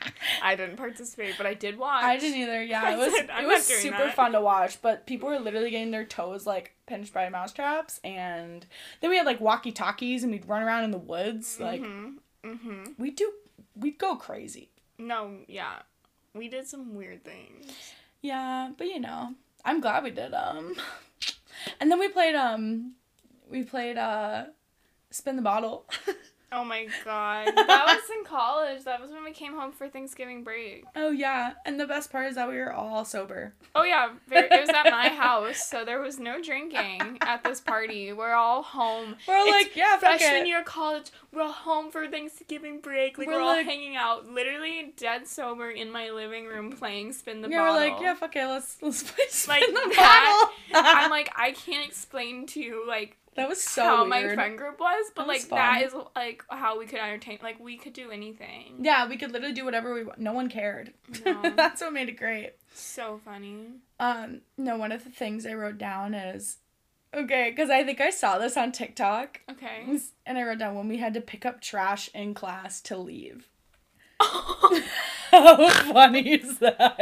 I didn't participate, but I did watch. I didn't either. Yeah, I it was said, "I'm it not was doing super that." fun to watch, but people were literally getting their toes like pinched by mouse traps, and then we had like walkie talkies, and we'd run around in the woods. Like Mm-hmm. Mm-hmm. we do, we'd go crazy. No, yeah. We did some weird things. Yeah, but you know, I'm glad we did um, and then we played um, we played uh, spin the bottle. Oh my god. That was in college. That was when we came home for Thanksgiving break. Oh yeah, and the best part is that we were all sober. Oh yeah, there, it was at my house, so there was no drinking at this party. We're all home. We're all It's like, yeah, fuck freshman it. year of college. We're all home for Thanksgiving break. Like We're we're, all like- hanging out, literally dead sober in my living room playing spin the Yeah, bottle. we're like, yeah, fuck it, let's let's play spin Like the that, bottle. I'm like, I can't explain to you like that was so how weird. my friend group was, but That was like fun. that is like how we could entertain. Like we could do anything. Yeah, we could literally do whatever we want. No one cared. No. That's what made it great. So funny. Um, no, one of the things I wrote down is, okay, because I think I saw this on TikTok, Okay. and I wrote down when we had to pick up trash in class to leave. How funny is that?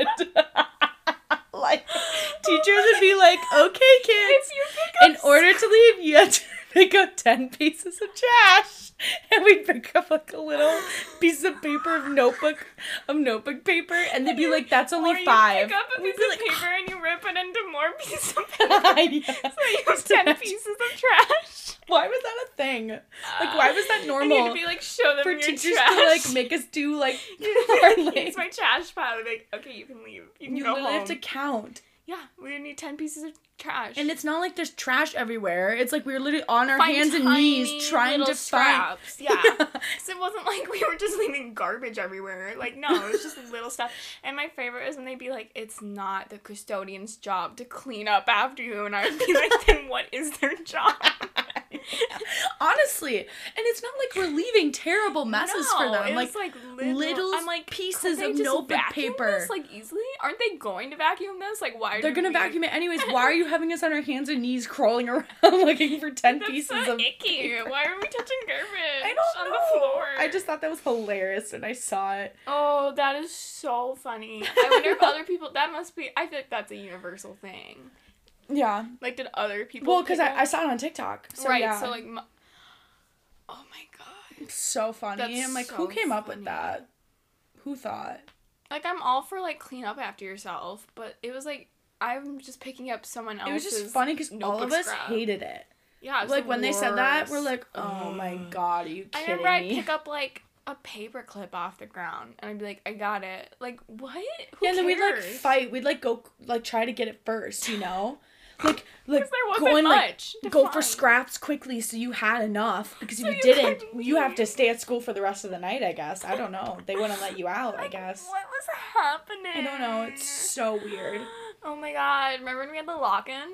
Like, teachers would be like, okay, kids, If you pick in up order to leave, you have to pick up ten pieces of trash. And we'd pick up like a little piece of paper of notebook, of notebook paper, and they'd be like, that's only or you five. pick up a We'd piece be of like, paper and you rip it into more pieces of paper. yeah. So you have ten pieces of trash. Why was that a thing? Like, why was that And normal? you had to be like, show them for your teachers trash. to like make us do like our It's like, my trash pile. They're like, okay, you can leave. You can you go literally home. have to count. Yeah, we need ten pieces of trash. And it's not like there's trash everywhere. It's like we were literally on our Find hands and tiny knees trying little to find. scraps. Yeah. Because it wasn't like we were just leaving garbage everywhere. Like, no, it was just little stuff. And my favorite is when they'd be like, it's not the custodian's job to clean up after you. And I would be like, then what is their job? Honestly, and it's not like we're leaving terrible messes No, for them. it Like, was like little, little I'm like, pieces couldn't of they just notebook vacuum paper. This, like easily, aren't they going to vacuum this? Like, why? they're do gonna we... vacuum it anyways. Why are you having us on our hands and knees crawling around looking for ten That's pieces so of icky. paper? Why are we touching garbage I don't on know. the floor? I just thought that was hilarious when I saw it. Oh, that is so funny. I wonder if other people. That must be. I think that's a universal thing. Yeah. Like, did other people? Well, because pick I, I up- saw it on TikTok. So right. yeah. So like. m- Oh my god. so funny. That's I'm like, so who came up with funny. that? Who thought? Like, I'm all for like clean up after yourself, but it was like I'm just picking up someone else's. It was just funny because all of notebook us scrap. hated it. Yeah. It was Like the when they said that, we're worst. like, oh my Ugh. god, are you I kidding remember I'd me? pick up like a paper clip off the ground and I'd be like, I got it. Like, what? Who Yeah, and then we'd like cares? fight. We'd like go like try to get it first, you know? Like like 'Cause there wasn't go and like much to go for find. scraps quickly so you had enough. Because if So you you didn't, couldn't you have leave. to stay at school for the rest of the night, I guess. I don't know. They wouldn't let you out, I Like, guess. What was happening? I don't know. It's so weird. Oh my god! Remember when we had the lock-in?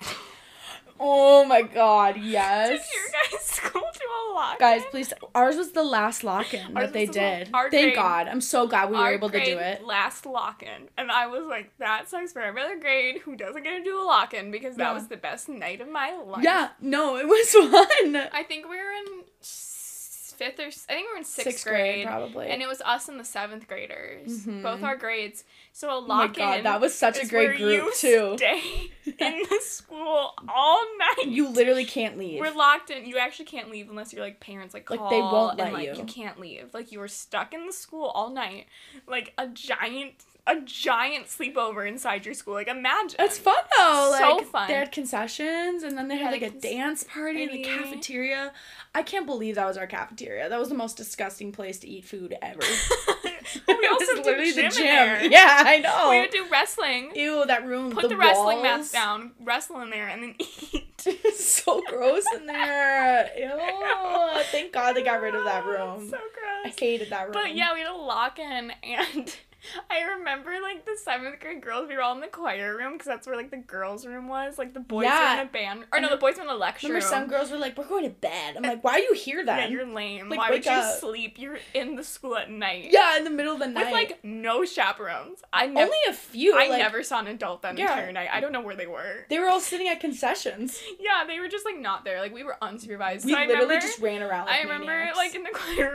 Oh my god, Did yes. your guys' school do a lock-in? Guys, please. Ours was the last lock-in Ours that they was the- did. our Thank grade- God. I'm so glad we were Our able to do grade it. Last lock-in, and I was like, that sucks for every other grade who doesn't get to do a lock-in because that Yeah. was the best night of my life. Yeah, no, it was fun. I think we were in s- fifth or s- I think we were in sixth, Sixth grade, grade, probably. and it was us and the seventh graders, Mhm. both our grades. So a Oh my lock-in. god, that was such a is great where group you too. Stay in the school all night. You literally can't leave. We're locked in. You actually can't leave unless your like parents like Like, call. they won't let and, like, you. You can't leave. Like you were stuck in the school all night, like a giant, a giant sleepover inside your school. Like imagine. That's fun though. So Like fun. they had concessions and then they had Yeah, like a cons- dance party in the party. cafeteria. I can't believe that was our cafeteria. That was the most disgusting place to eat food ever. we It also was did literally gym the in gym. there. Yeah, I know. We would do wrestling. Ew, that room. Put the, the, wrestling mats walls. down, wrestle in there, and then eat. It's so gross in there. Ew. Thank God they got rid of that room. So I gross. hated that room. But yeah, we had a lock-in, and I remember, like, the seventh grade girls, we were all in the choir room, because that's where, like, the girls' room was. Like, the boys Yeah. were in a band, or no, the boys were in the lecture Remember room. some girls were like, we're going to bed. I'm like, why are you here then? Yeah, you're lame. Like, Why wake would you up. sleep? You're in the school at night. Yeah, in the middle of the night. With, like, no chaperones. I never, only a few. I like, never saw an adult that Yeah. entire night. I don't know where they were. They were all sitting at concessions. Yeah, they were just, like, not there. Like, we were unsupervised. We so I literally remember, just ran around like I remember, maniacs. like, in the choir room, the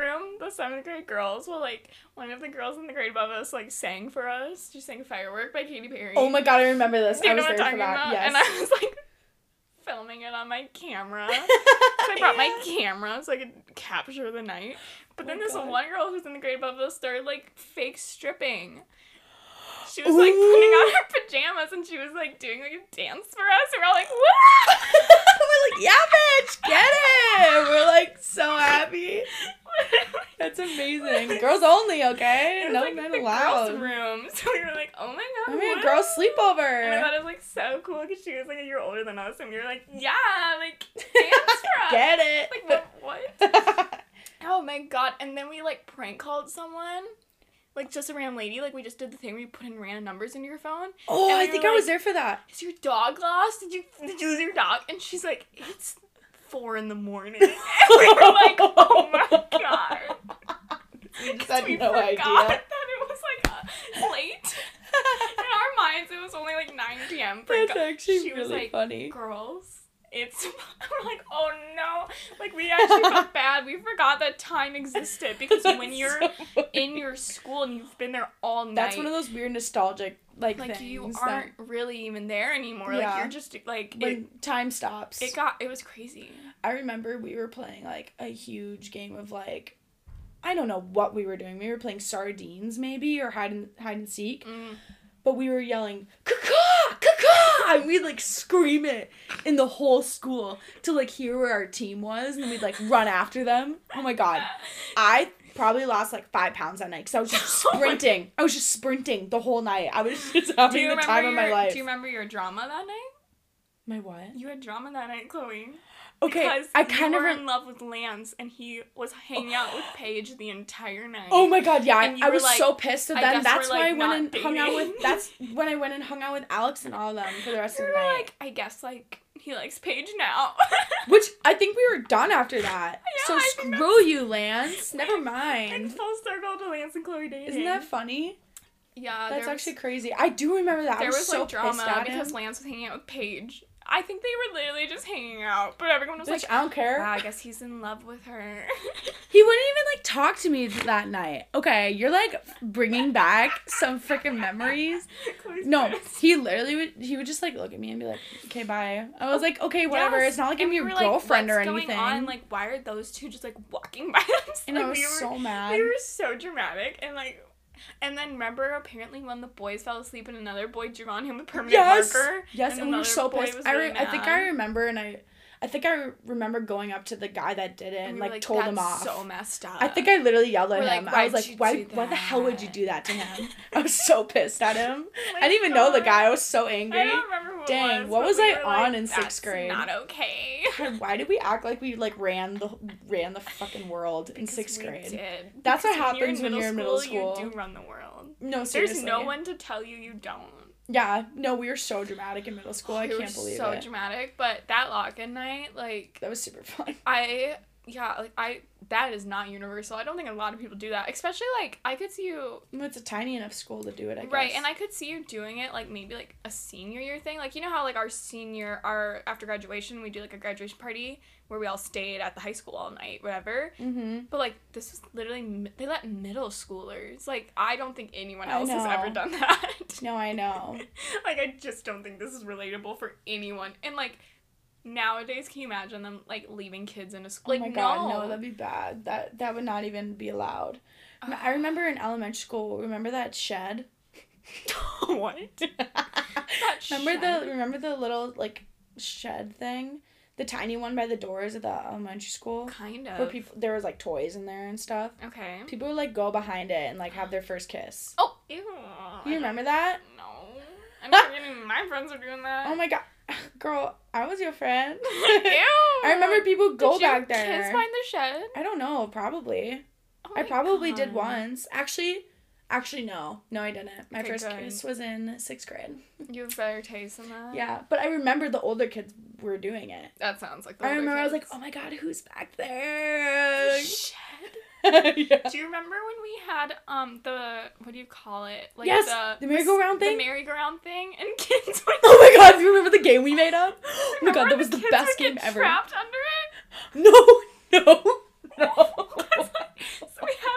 the seventh grade girls. Well, like, one of the girls in the grade above us, like, sang for us. She sang Firework by Katy Perry. Oh my god, I remember this. Do you I know was what I'm there talking for that. about? Yes. And I was, like, filming it on my camera. So I brought my camera so I could capture the night. But then Oh my this God. one girl who's in the grade above us started, like, fake stripping. She was, like, putting on her pajamas, and she was, like, doing, like, a dance for us, and we're all like, woo! We're like, yeah, bitch, get it! We're, like, so happy. That's amazing. Girls only, okay? It was, No like, men the allowed. girls' room, so we were like, oh my god, I mean, what? girls And I sleepover. thought it was, like, so cool, because she was, like, a year older than us, and we were like, yeah, like, dance for us. Get it? Like, what? what? Oh my god, and then we, like, prank called someone. Like, just a random lady. Like, we just did the thing where you put in random numbers into your phone. Oh, And I we think were I was like, there for that. Is your dog lost? Did you did you lose your dog? And she's like, it's four in the morning. And we were like, oh my god. We just 'Cause had we no forgot idea. that it was, like, uh, late. In our minds, it was only, like, nine p.m. For That's go- actually she was really like, funny. girls, it's... We're like, oh no. Like, we actually felt bad. We forgot that time existed. Because when you're So in your school and you've been there all night... That's one of those weird nostalgic, like, like, things. you that aren't really even there anymore. Yeah. Like, you're just, like... when It, time stops. it got... It was crazy. I remember we were playing, like, a huge game of, like, I don't know what we were doing. We were playing sardines, maybe, or hide and, hide and seek. Mm. But we were yelling, caw caw and we'd, like, scream it in the whole school to, like, hear where our team was, and then we'd, like, run after them. Oh, my God. I probably lost, like, five pounds that night, because I was just Oh my- sprinting. I was just sprinting the whole night. I was just Do having you the remember time of my your- life. Do you remember your drama that night? My what? You had drama that night, Chloe. Okay, Because I kind you of... were Re- in love with Lance, and he was hanging out with Paige the entire night. Oh my god, yeah, And you I were was like, so pissed at I them. guess That's we're, why like, I went not and hung out with. dating. That's when I went and hung out with Alex and all of them for the rest You of were the night. like, I guess, like, he likes Paige now. Which I think we were done after that. Yeah, so I think screw you, Lance. Never And mind. full circle to Lance and Chloe dating. Isn't that funny? Yeah, That's there actually was, crazy. I do remember that. I there was, was so like drama pissed at because him. Lance was hanging out with Paige. I think they were literally just hanging out, but everyone was Bitch, like, I don't care. wow, I guess he's in love with her. He wouldn't even like talk to me that night. Okay, you're like bringing back some freaking memories. Chloe's No, pissed. he literally would. He would just like look at me and be like, "Okay, bye." I was like, "Okay, whatever." Yes, It's not like and I'm we your were like, girlfriend or "What's anything. going on? Like, why are those two just like walking by themselves? And I Like, was we were, so mad. We were so dramatic, and like, and then remember apparently when the boys fell asleep and another boy drew on him with permanent Yes, marker. yes, and, we were another so boy pissed. was I, really re- I think mad. I remember, and I, I think I re- remember going up to the guy that did it and, And we like, were like, told that's him off. so messed up. I think I literally yelled at We're him. like, I was "Why'd like, you "Why? do Why the hell would you that?" do that to him?" I was so pissed at him. Oh my I didn't even know the God. guy. I was so angry. I don't remember who Dang, it was. what but was we I were on like, in sixth "That's grade?" Not okay. God, why did we act like we like ran the ran the fucking world in Because sixth we grade? did. That's what Because happens when you're in middle school. You do run the world. No, seriously. There's no one to tell you you don't. Yeah, no, we were so dramatic in middle school. I We were can't believe so it. dramatic, but that lock-in night, like, That was super fun. I, yeah, like, I, that is not universal. I don't think a lot of people do that. Especially, like, I could see you, It's a tiny enough school to do it, I guess. right, and I could see you doing it, like, maybe, like, a senior year thing. Like, you know how, like, our senior, our, after graduation, we do, like, a graduation party where we all stayed at the high school all night, whatever. Mm-hmm. But, like, this was literally, mi- they let middle schoolers. Like, I don't think anyone I else has know. ever done that. No, I know. Like, I just don't think this is relatable for anyone. And, like, nowadays, can you imagine them, like, leaving kids in a school? Oh Like, my god, no. no, that'd be bad. That that would not even be allowed. Uh, I remember in elementary school, remember that shed? What? remember shed? the remember the little like shed thing? The tiny one by the doors at the elementary school? Kind Where of. people there was like toys in there and stuff. Okay. People would like go behind it and like have their first kiss. Oh, ew. You remember that? No. I never any of my friends were doing that. Oh my god. Girl, I was your friend. Ew. I remember people go Did you back there. kiss behind the shed? I don't know, probably. Oh I my probably did God. once. Actually, actually no. No, I didn't. My Okay, first good. kiss was in sixth grade. You have better taste than that. Yeah, but I remember the older kids were doing it. That sounds like the I older remember I was like, kids. oh my god, who's back there? Shed? yeah. Do you remember when we had um the what do you call it? Like Yes, the the merry-go-round thing? The merry-go-round thing, and kids would Oh my god, do you remember the game we made up? Oh my god, Remember that was the kids best would get game ever. Trapped under it. No, no, no. So we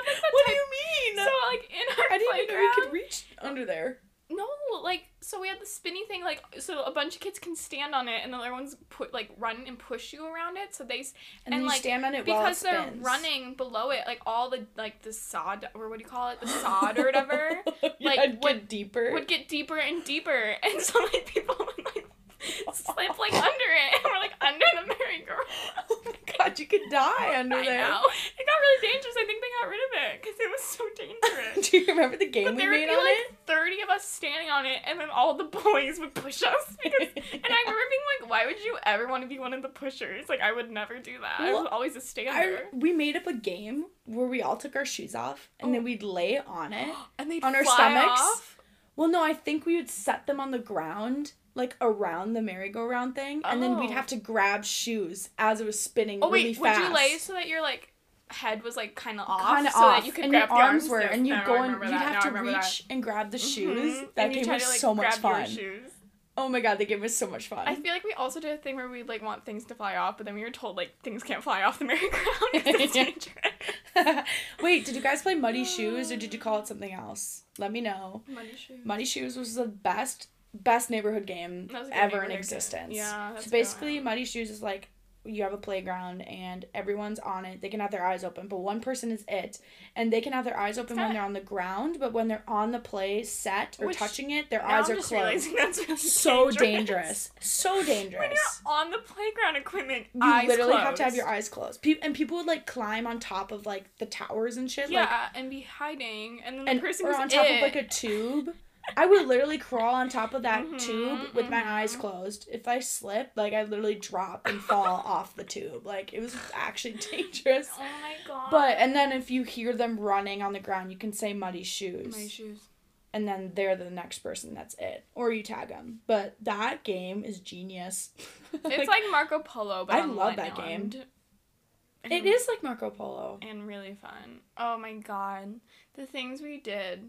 under there? No, like, so we had the spinny thing, like, so a bunch of kids can stand on it, and the other ones put, like, run and push you around it, so they, And, and, then you like, stand on it while it because they're spins. running below it, like, all the, like, the sod, or what do you call it, the sod or whatever, yeah, like, it'd would, get deeper. would get deeper and deeper, and so, like, people would, like, slip, like, under it, and we're, like, under the merry-go-round. Oh my god, you could die under I there. know. It got really dangerous. I think they got rid of it, because it was so dangerous. Do you remember the game But we there would made be on like it? thirty of us standing on it, and then all the boys would push us. Because, and I remember being like, why would you ever want to be one of the pushers? Like, I would never do that. I Well, was always a I, stander. we made up a game where we all took our shoes off and Oh. then we'd lay on it. And they'd on our fly stomachs? off. Well, no, I think we would set them on the ground, like around the merry-go-round thing, and then we'd Oh. have to grab shoes as it was spinning Oh, really wait, fast. would you lay so that your, like, head was, like, kind of off? Kind of so off, that you could and grab your the arms were, Yes, and you'd now go I and remember you'd that. have Now I to remember reach that. and grab the shoes. Mhm. That And you game tried was to, like, so much grab fun. your shoes. Oh my god, the game was so much fun. I feel like we also did a thing where we'd, like, want things to fly off, but then we were told, like, things can't fly off the merry-go-round because it's Yeah. dangerous. Wait, did you guys play Muddy Shoes or did you call it something else? Let me know. Muddy shoes. Muddy Shoes was the best best neighborhood game That was a good ever in neighborhood existence. game. Yeah, that's So a good basically, one. Muddy Shoes is like you have a playground and everyone's on it. They can have their eyes open, but one person is it, and they can have their eyes open when that- they're on the ground, but when they're on the play set or Which- touching it, their Now eyes I'm are just closed. realizing that's really So dangerous. dangerous. So dangerous. When you're on the playground equipment, You eyes literally closed. have to have your eyes closed. Pe- and people would like climb on top of like the towers and shit. Yeah, Like, and be hiding, and then and the person or who's on top it, of like a tube. I would literally crawl on top of that Mhm, tube with my eyes mhm. closed. If I slip, like I'd literally drop and fall off the tube. Like it was actually dangerous. Oh my god. But and then if you hear them running on the ground, you can say muddy shoes. my shoes. And then they're the next person. That's it. Or you tag them. But that game is genius. It's like Marco Polo, but I on love one that game. island. And- it is like Marco Polo. and really fun. Oh my god, the things we did.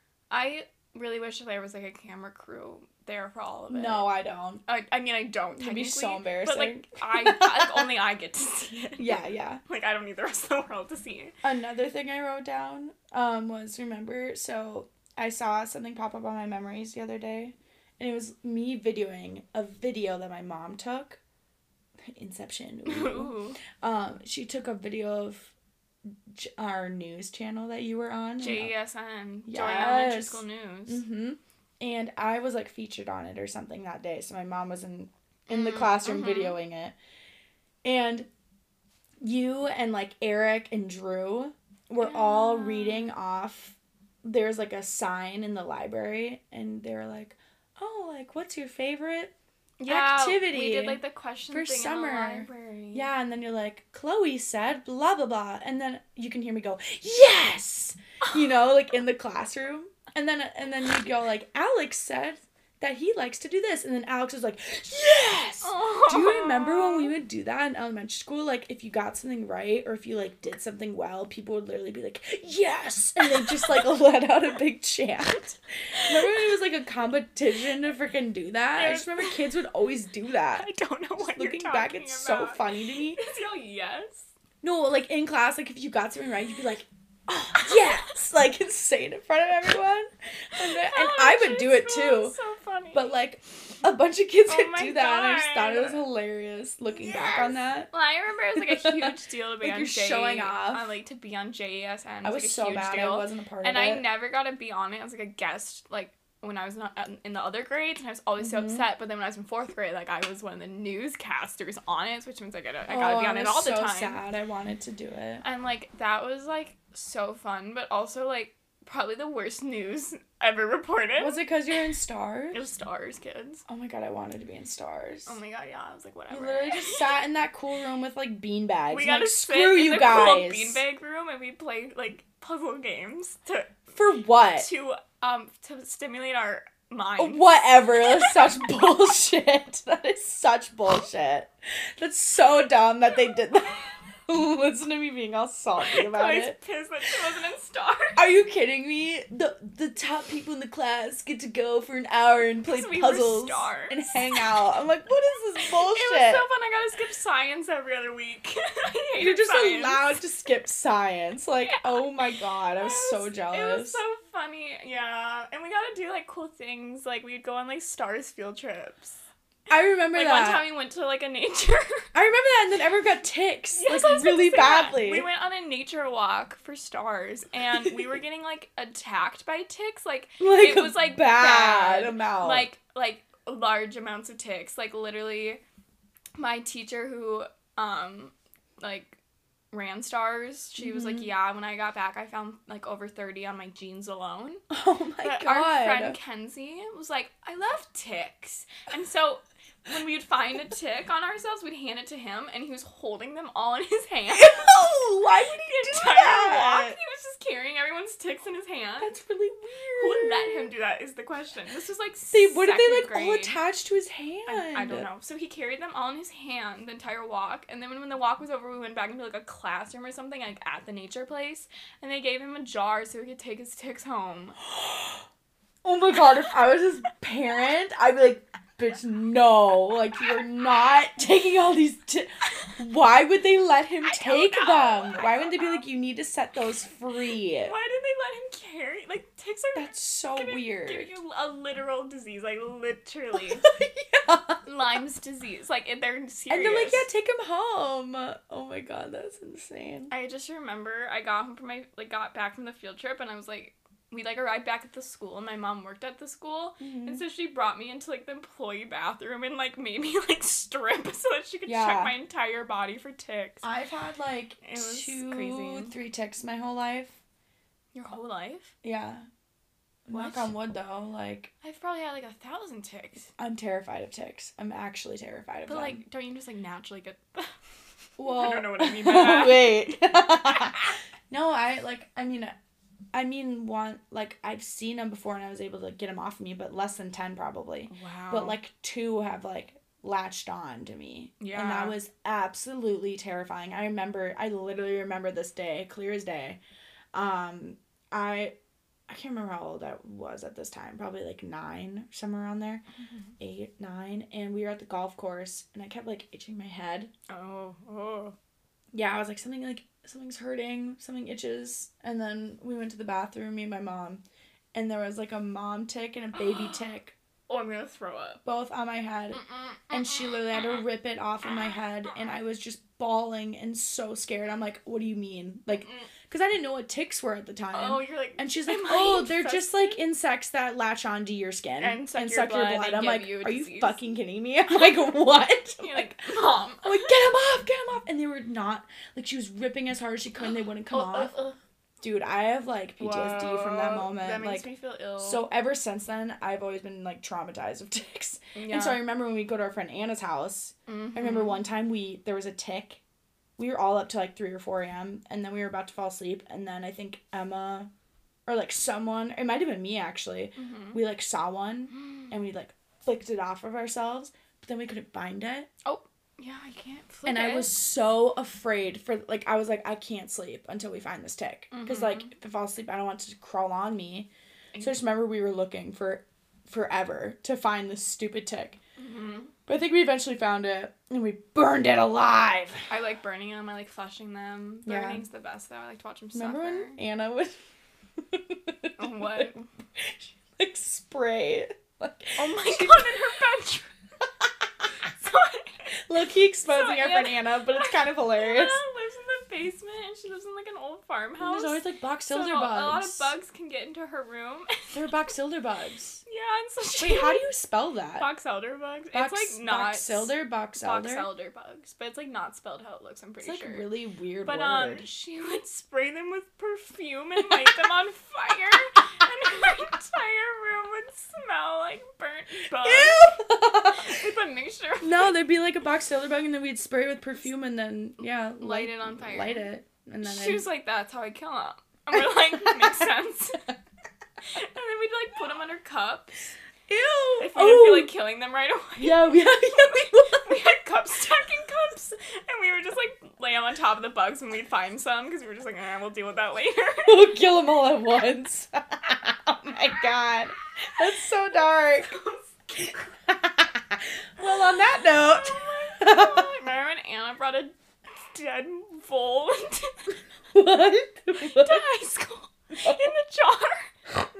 I really wish there was like a camera crew there for all of it. No, I don't. I, I mean I don't. It'd be so technically, But like embarrassing. I like only I get to see it. Yeah, yeah. Like I don't need the rest of the world to see it. Another thing I wrote down um, was remember, so I saw something pop up on my memories the other day, and it was me videoing a video that my mom took. Inception. Ooh. Ooh. um, she took a video of J- our news channel that you were on. J E S N. Yes. Joy Elementary School News. Mm-hmm. And I was like featured on it or something that day, so my mom was in in the Mm, classroom mhm. videoing it, and you and like Eric and Drew were all Yeah. reading off. There's like a sign in the library, and they were like, "Oh, like what's your favorite?" Yeah, Activity we did like the question for thing summer. in the library. Yeah, and then you're like, Chloe said blah blah blah, and then you can hear me go, yes, you know, like in the classroom, and then and then you go like, Alex said that he likes to do this, and then Alex was like, yes. Do you remember when we would do that in elementary school? Like, if you got something right or if you like did something well, people would literally be like, yes, and they just like let out a big chant. Remember when it was like a competition to freaking do that? I just remember kids would always do that. I don't know what Looking you're back, talking it's so about. funny to me. Is y'all yes? No, like in class, like if you got something right, you'd be like, oh, yes, like and say it in front of everyone. And, then, and I would do it Elementary school too. is So funny. But like a bunch of kids Oh would my do that, and I just thought it was God. hilarious looking back on that. Well, I remember it was like a huge deal to be Like, on you're J. showing off. On, like to be on J E S N. I It was like, a so huge bad deal. I wasn't a part And of I it. never got to be on it as like a guest, like when I was not in the other grades, and I was always Mhm. so upset. But then when I was in fourth grade, like I was one of the newscasters on it, which means I gotta I Oh, gotta be on I it was all the so time. sad. I wanted to do it. And like that was like so fun, but also like probably the worst news ever reported. Was it because you're in Stars? It was Stars, kids. Oh my god, I wanted to be in Stars. Oh my god, yeah. I was like, whatever. You literally just sat in that cool room with like beanbags. we and, gotta like, sit screw in you the guys. cool beanbag room and we play like puzzle games to For what? to um to stimulate our minds. Whatever. That's such bullshit. That is such bullshit. That's so dumb that they did that. Listen to me being all salty about Chloe's it. pissed that she wasn't in Stars. Are you kidding me? The the top people in the class get to go for an hour and play Because we were puzzles stars. and hang out. I'm like, what is this bullshit? It was so fun. I gotta skip science every other week. I hated You're just science. allowed to skip science. Like, Yeah. oh my god, I was It so was- jealous. It was so fun. funny. Yeah. And we got to do, like, cool things. Like, we'd go on, like, STARS field trips. I remember like, that. Like, one time we went to, like, a nature... I remember that, and then everyone got ticks. Yes, like, really badly. That. We went on a nature walk for STARS, and we were getting, like, attacked by ticks. Like, like it was, like, bad, bad amount. Like, like, large amounts of ticks. Like, literally, my teacher who, um, like... ran STARS. She mm-hmm. was like, yeah, when I got back, I found, like, over thirty on my jeans alone. Oh, my but God. Our friend Kenzie was like, I love ticks. And so when we would find a tick on ourselves, we'd hand it to him, and he was holding them all in his hand. Ew! Why would he do entire that? Walk, he was just carrying everyone's ticks in his hand. That's really weird. Who would let him do that is the question. This was, like, they, What if they, like, grade. all attached to his hand? I, I don't know. So he carried them all in his hand the entire walk, and then when, when the walk was over, we went back into, like, a classroom or something, like, at the nature place, and they gave him a jar so he could take his ticks home. Oh my God, if I was his parent, I'd be like, bitch, no. Like, you're not taking all these t- Why would they let him I take don't know. them? I Why don't wouldn't they be know. like, you need to set those free? Why did they let him carry? Like, ticks are... That's so gonna weird. give you a literal disease, like, literally. Yeah. Lyme's disease. Like, they're serious. And they're like, yeah, take him home. Oh my God, that's insane. I just remember I got home from my, like, got back from the field trip, and I was like, we, like, arrived back at the school, and my mom worked at the school, Mm-hmm. and so she brought me into, like, the employee bathroom and, like, made me, like, strip so that she could Yeah. check my entire body for ticks. I've had, like, It was two, crazy. three ticks my whole life. Your whole life? Yeah. What? Knock on wood, though. Like, I've probably had, like, a thousand ticks. I'm terrified of ticks. I'm actually terrified of But, them. like, don't you just, like, naturally get... well, I don't know what I mean by that. Wait. No, I, like, I mean... I mean, one, like, I've seen them before and I was able to get them off of me, but less than ten probably. Wow. But, like, two have, like, latched on to me. Yeah. And that was absolutely terrifying. I remember, I literally remember this day, clear as day. Um, I, I can't remember how old I was at this time. Probably, like, nine, somewhere around there. Mm-hmm. Eight, nine. And we were at the golf course, and I kept, like, itching my head. Oh, oh. Yeah, I was like, something, like, something's hurting, something itches. And then we went to the bathroom, me and my mom, and there was, like, a mom tick and a baby tick. Oh, I'm gonna throw up. Both on my head. And she literally had to rip it off of my head, and I was just bawling and so scared. I'm like, what do you mean? Like, because I didn't know what ticks were at the time. Oh, you're like... And she's like, am I oh, they're infested? just, like, insects that latch onto your skin. And suck your blood and I'm give like, you a are you disease." fucking kidding me? I'm like, what? You're like, Mom. I'm like, get him off, get him off. And they were not, like, she was ripping as hard as she could and they wouldn't come Oh, off. uh, uh. Dude, I have, like, P T S D from that Whoa, moment. That makes like, me feel ill. So ever since then, I've always been, like, traumatized of ticks. yeah. And so I remember when we go to our friend Anna's house, Mm-hmm. I remember one time we, there was a tick. We were all up to, like, three or four a.m. and then we were about to fall asleep. And then I think Emma, or, like, someone, it might have been me, actually. Mm-hmm. We, like, saw one and we, like, flicked it off of ourselves. But then we couldn't find it. Oh, yeah, I can't flick And it. I was so afraid for, like, I was like, I can't sleep until we find this tick. Because, Mm-hmm. like, if I fall asleep, I don't want it to crawl on me. So I just remember we were looking for forever to find this stupid tick. Mm-hmm. But I think we eventually found it, and we burned it alive. I like burning them. I like flushing them. Yeah. Burning's the best, though. I like to watch them Remember suffer. when Anna would... What? like, spray. Like, Oh my god, in her bedroom. Sorry. low-key exposing So our friend Anna- Anna, but it's kind of hilarious. Anna lives in the basement, and she lives in, like, an old And farmhouse. there's always, like, box so bugs. a lot of bugs can get into her room. There are box bugs. Yeah, and so she... Wait, how do you spell that? Box elder bugs? Box, it's, like, not... box elder, box elder. Box elder bugs. But it's, like, not spelled how it looks, I'm It's pretty like sure. a really weird But, word. um, she would spray them with perfume and light them on fire, and her entire room would smell like burnt bugs. Ew! With a mixture of... No, there'd be like a box elder bug, and then we'd spray it with perfume, and then yeah, Light it on fire. Light it, and then She I'd- was like, that's how I kill them. And we're like, makes sense. And then we'd, like, put them under cups. Ew! If we didn't feel like killing them right away. yeah, yeah, yeah, we We had cup stacking cups, and we would just, like, lay them on top of the bugs when we'd find some, because we were just like, eh, we'll deal with that later. We'll kill them all at once. Oh my god, that's so dark. Well, on that note. Oh my god. Remember when Anna brought a dead vole to What? high school in the jar?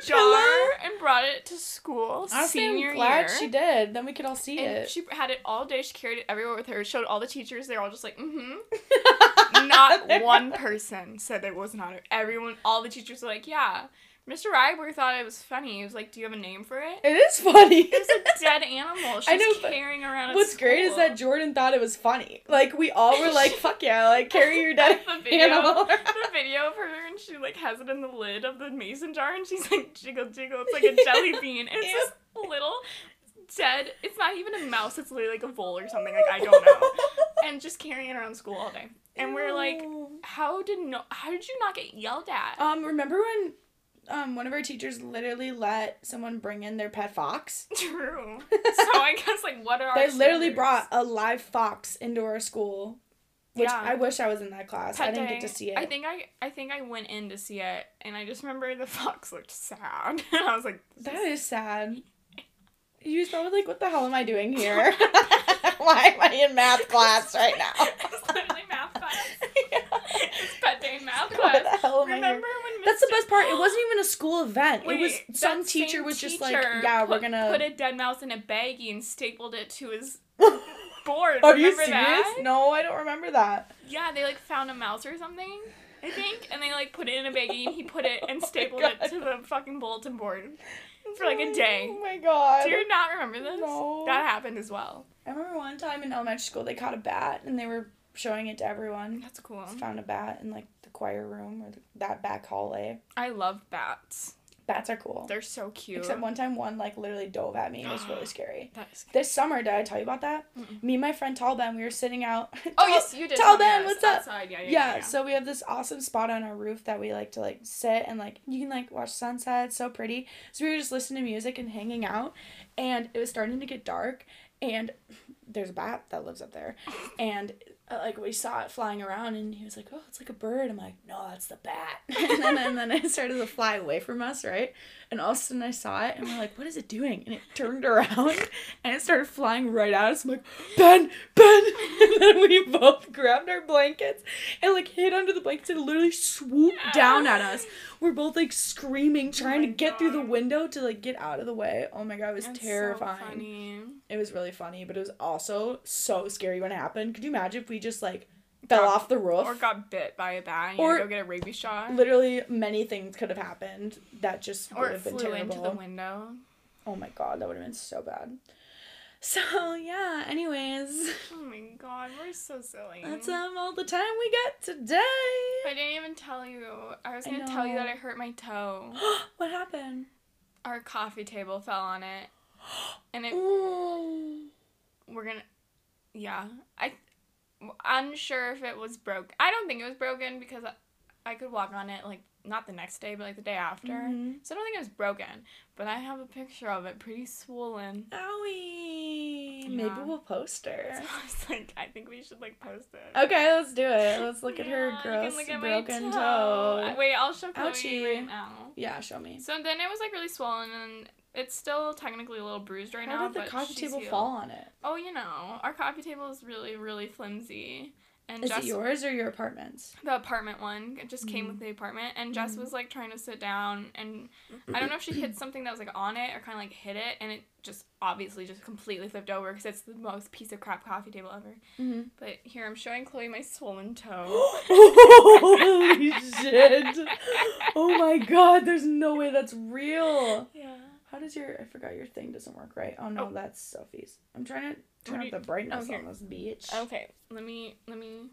jar pillow? and brought it to school. Honestly, senior I'm glad year. she did. Then we could all see And it. she had it all day. She carried it everywhere with her. Showed all the teachers. They're all just like, mm-hmm. Not one person said it was not. Everyone, all the teachers were like, yeah. Mister Ryber thought it was funny. He was like, do you have a name for it? It is funny. It was a dead animal. She's I know, but carrying around at What's great is school. that Jordan thought it was funny. Like, we all were like, fuck yeah, like, carry your dead the video, animal. the video of her, and she like has it in the lid of the mason jar, and she's like jiggle jiggle. It's like a jelly bean. It's Ew. this little dead. It's not even a mouse. It's literally like a vole or something. Like I don't know. And just carrying it around school all day. And we're like, Ew. how did no? How did you not get yelled at? Um, remember when um one of our teachers literally let someone bring in their pet fox? True. So I guess like what are our They literally standards? brought a live fox into our school. Which Yeah. I wish I was in that class. Pet I didn't day. get to see it. I think I I think I went in to see it, and I just remember the fox looked sad. And I was like, That is sad. You was probably like, what the hell am I doing here? Why am I in math class right now? It's literally math class. It's pet day math What class. the hell am I Remember here? when That's the Mister best part. It wasn't even a school event. Wait, it was some that teacher same was just like, teacher yeah, put, we're gonna. put a dead mouse in a baggie and stapled it to his board. Are you Remember serious? that? No, I don't remember that. Yeah, they like found a mouse or something, I think, and they like put it in a baggie and he put it and Oh my stapled God. it to the fucking bulletin board for like a day. Oh my god. Do you not remember this? No. That happened as well. I remember one time in elementary school they caught a bat and they were showing it to everyone. That's cool. Found a bat in like the choir room or the, that back hallway. I love bats. Bats are cool. They're so cute. Except one time one like literally dove at me. It was really scary. That is This summer, did I tell you about that? Mm-mm. Me and my friend Talben, we were sitting out. Oh Tal- yes, you did. Talben, tell me this. what's up? Outside. Yeah, yeah, Yeah, yeah, yeah. so we have this awesome spot on our roof that we like to like sit and like you can like watch sunset. It's so pretty. So we were just listening to music and hanging out, and it was starting to get dark, and there's a bat that lives up there, and uh, like we saw it flying around, and he was like, "Oh, it's like a bird." I'm like, "No, that's the bat." and, then, and then it started to fly away from us, right? And all of a sudden I saw it, and we're like, "What is it doing?" And it turned around, and it started flying right at us. I'm like, "Ben, Ben!" And then we both grabbed our blankets and like hid under the blankets and it literally swooped down at us. We're both like screaming, trying my to get through the God. window to like get out of the way. Oh my god, it was That's so terrifying. funny. It was really funny, but it was also so scary when it happened. Could you imagine if we just like fell Got- off the roof? Or got bit by a bat and Or- you had to go get a rabies shot. Literally, many things could have happened that just Or would it have been flew terrible. into the window. Oh my god, that would have been so bad. So yeah, anyways, Oh my god, we're so silly. that's um all the time we got today. I didn't even tell you. I was I gonna tell you that know. I hurt my toe. What happened? Our coffee table fell on it. And it Ooh. we're gonna yeah. I unsure if it was broke. I don't think it was broken because I, I could walk on it like not the next day but like the day after. Mhm. So I don't think it was broken. But I have a picture of it pretty swollen. Owie. Yeah. Maybe we'll post her. So I was like, I think we should like post it. Okay, let's do it. Let's look at her Yeah, you gross can look at my broken toe. toe. Wait, I'll show Chloe Ouchie. right now. Yeah, show me. So then it was like really swollen and it's still technically a little bruised right now. How did the but coffee she's table healed. fall on it? Oh, you know, our coffee table is really, really flimsy. And Is Jess, it yours or your apartment's? the apartment one, it just came Mhm. with the apartment. And Jess Mhm. was like trying to sit down, and I don't know if she hit something that was like on it or kind of like hit it, and it just obviously just completely flipped over because it's the most piece of crap coffee table ever. Mm-hmm. But here I'm showing Chloe my swollen toe. Holy shit! Oh my god, there's no way that's real. Yeah. How does your I forgot your thing doesn't work right. Oh no, Oh. that's Sophie's. I'm trying to turn What up do the you- brightness oh, here. on this bitch. Okay, let me let me.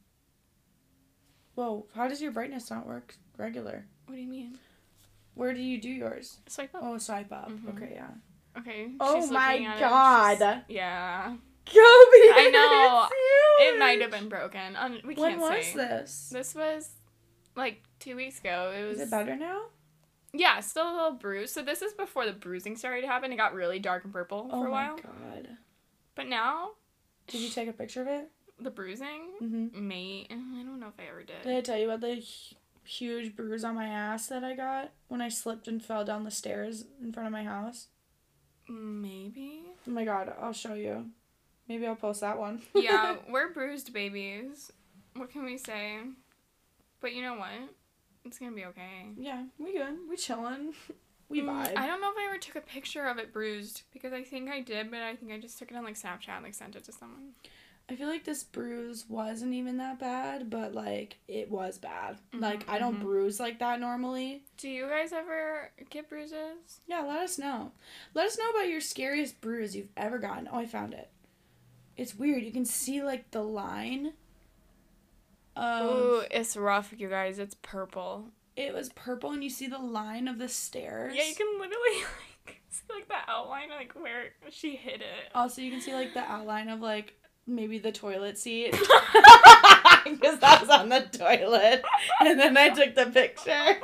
Whoa, how does your brightness not work regular? What do you mean? Where do you do yours? Swipe up. Oh, swipe up. Mhm. Okay, yeah. Okay. Oh she's my looking at it, God. she's- Yeah. Kobe! I know. it's It might have huge! been broken. Um, we When can't was say. this? This was like two weeks ago. It was. Is it better now? Yeah, still a little bruised. So this is before the bruising started to happen. It got really dark and purple Oh for a my while. god. But now, Did you take a picture of it? the bruising, Mm-hmm. may I don't know if I ever did. Did I tell you about the hu- huge bruise on my ass that I got when I slipped and fell down the stairs in front of my house? Maybe. Oh my god, I'll show you. Maybe I'll post that one. Yeah, we're bruised babies. What can we say? But you know what? It's gonna be okay. Yeah, we good. We chilling. We Mm, vibe. I don't know if I ever took a picture of it bruised because I think I did, but I think I just took it on like Snapchat and like sent it to someone. I feel like this bruise wasn't even that bad, but like it was bad. Mhm, Like I don't mhm. bruise like that normally. Do you guys ever get bruises? Yeah, let us know. Let us know about your scariest bruise you've ever gotten. Oh, I found it. It's weird. You can see like the line. Of, Ooh, it's rough, you guys. It's purple. It was purple, and you see the line of the stairs. Yeah, you can literally like see like the outline, like where she hit it. Also, you can see like the outline of like maybe the toilet seat because that was on the toilet, and then I took the picture.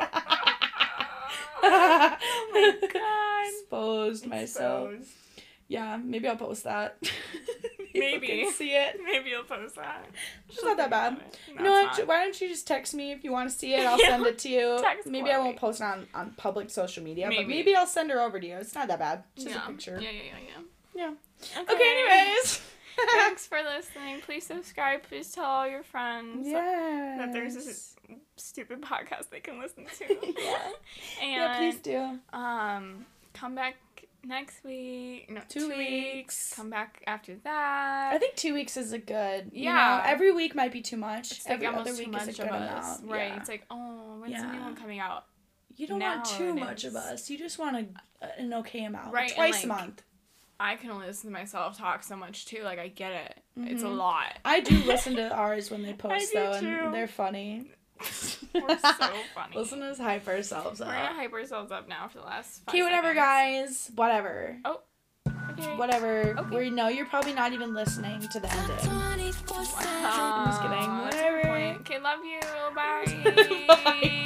Oh my god. Exposed myself. Exposed. Yeah, maybe I'll post that. Maybe. You can see it. Maybe you'll post that. It's not that bad. No, You know it's what? not. Why don't you just text me if you want to see it? I'll Yeah. send it to you. Text Maybe I Chloe. won't post it on, on public social media, but Maybe. maybe I'll send her over to you. It's not that bad. It's just yeah. a picture. Yeah, yeah, yeah, Yeah. yeah. Okay, anyways. Thanks for listening. Please subscribe. Please tell all your friends Yes. that there's this stupid podcast they can listen to. Yeah. And Yeah, please do. um, come back next week. No, Two two, weeks. weeks. Come back after that. I think two weeks is a good. You Yeah. know, every week might be too much. it's like every almost other too week much is a of good us, amount. right? Yeah. It's like, oh, when's the new Yeah. one coming out? You don't want too Now it much of is. us. You just want a, an okay amount. Right, and, Twice a like, month. I can only listen to myself talk so much too. Like I get it. It's a Mhm. lot. I do listen to ours when they post do though, too. and they're funny. We're so funny. Listen to us hype ourselves We're up. gonna hype ourselves up now for the last five Okay, whatever, seconds. guys. Whatever. Okay. Whatever. Okay. We know you're probably not even listening to the ending. Wow. I'm just kidding. That's Whatever. the point. Okay, love you. Bye. Bye.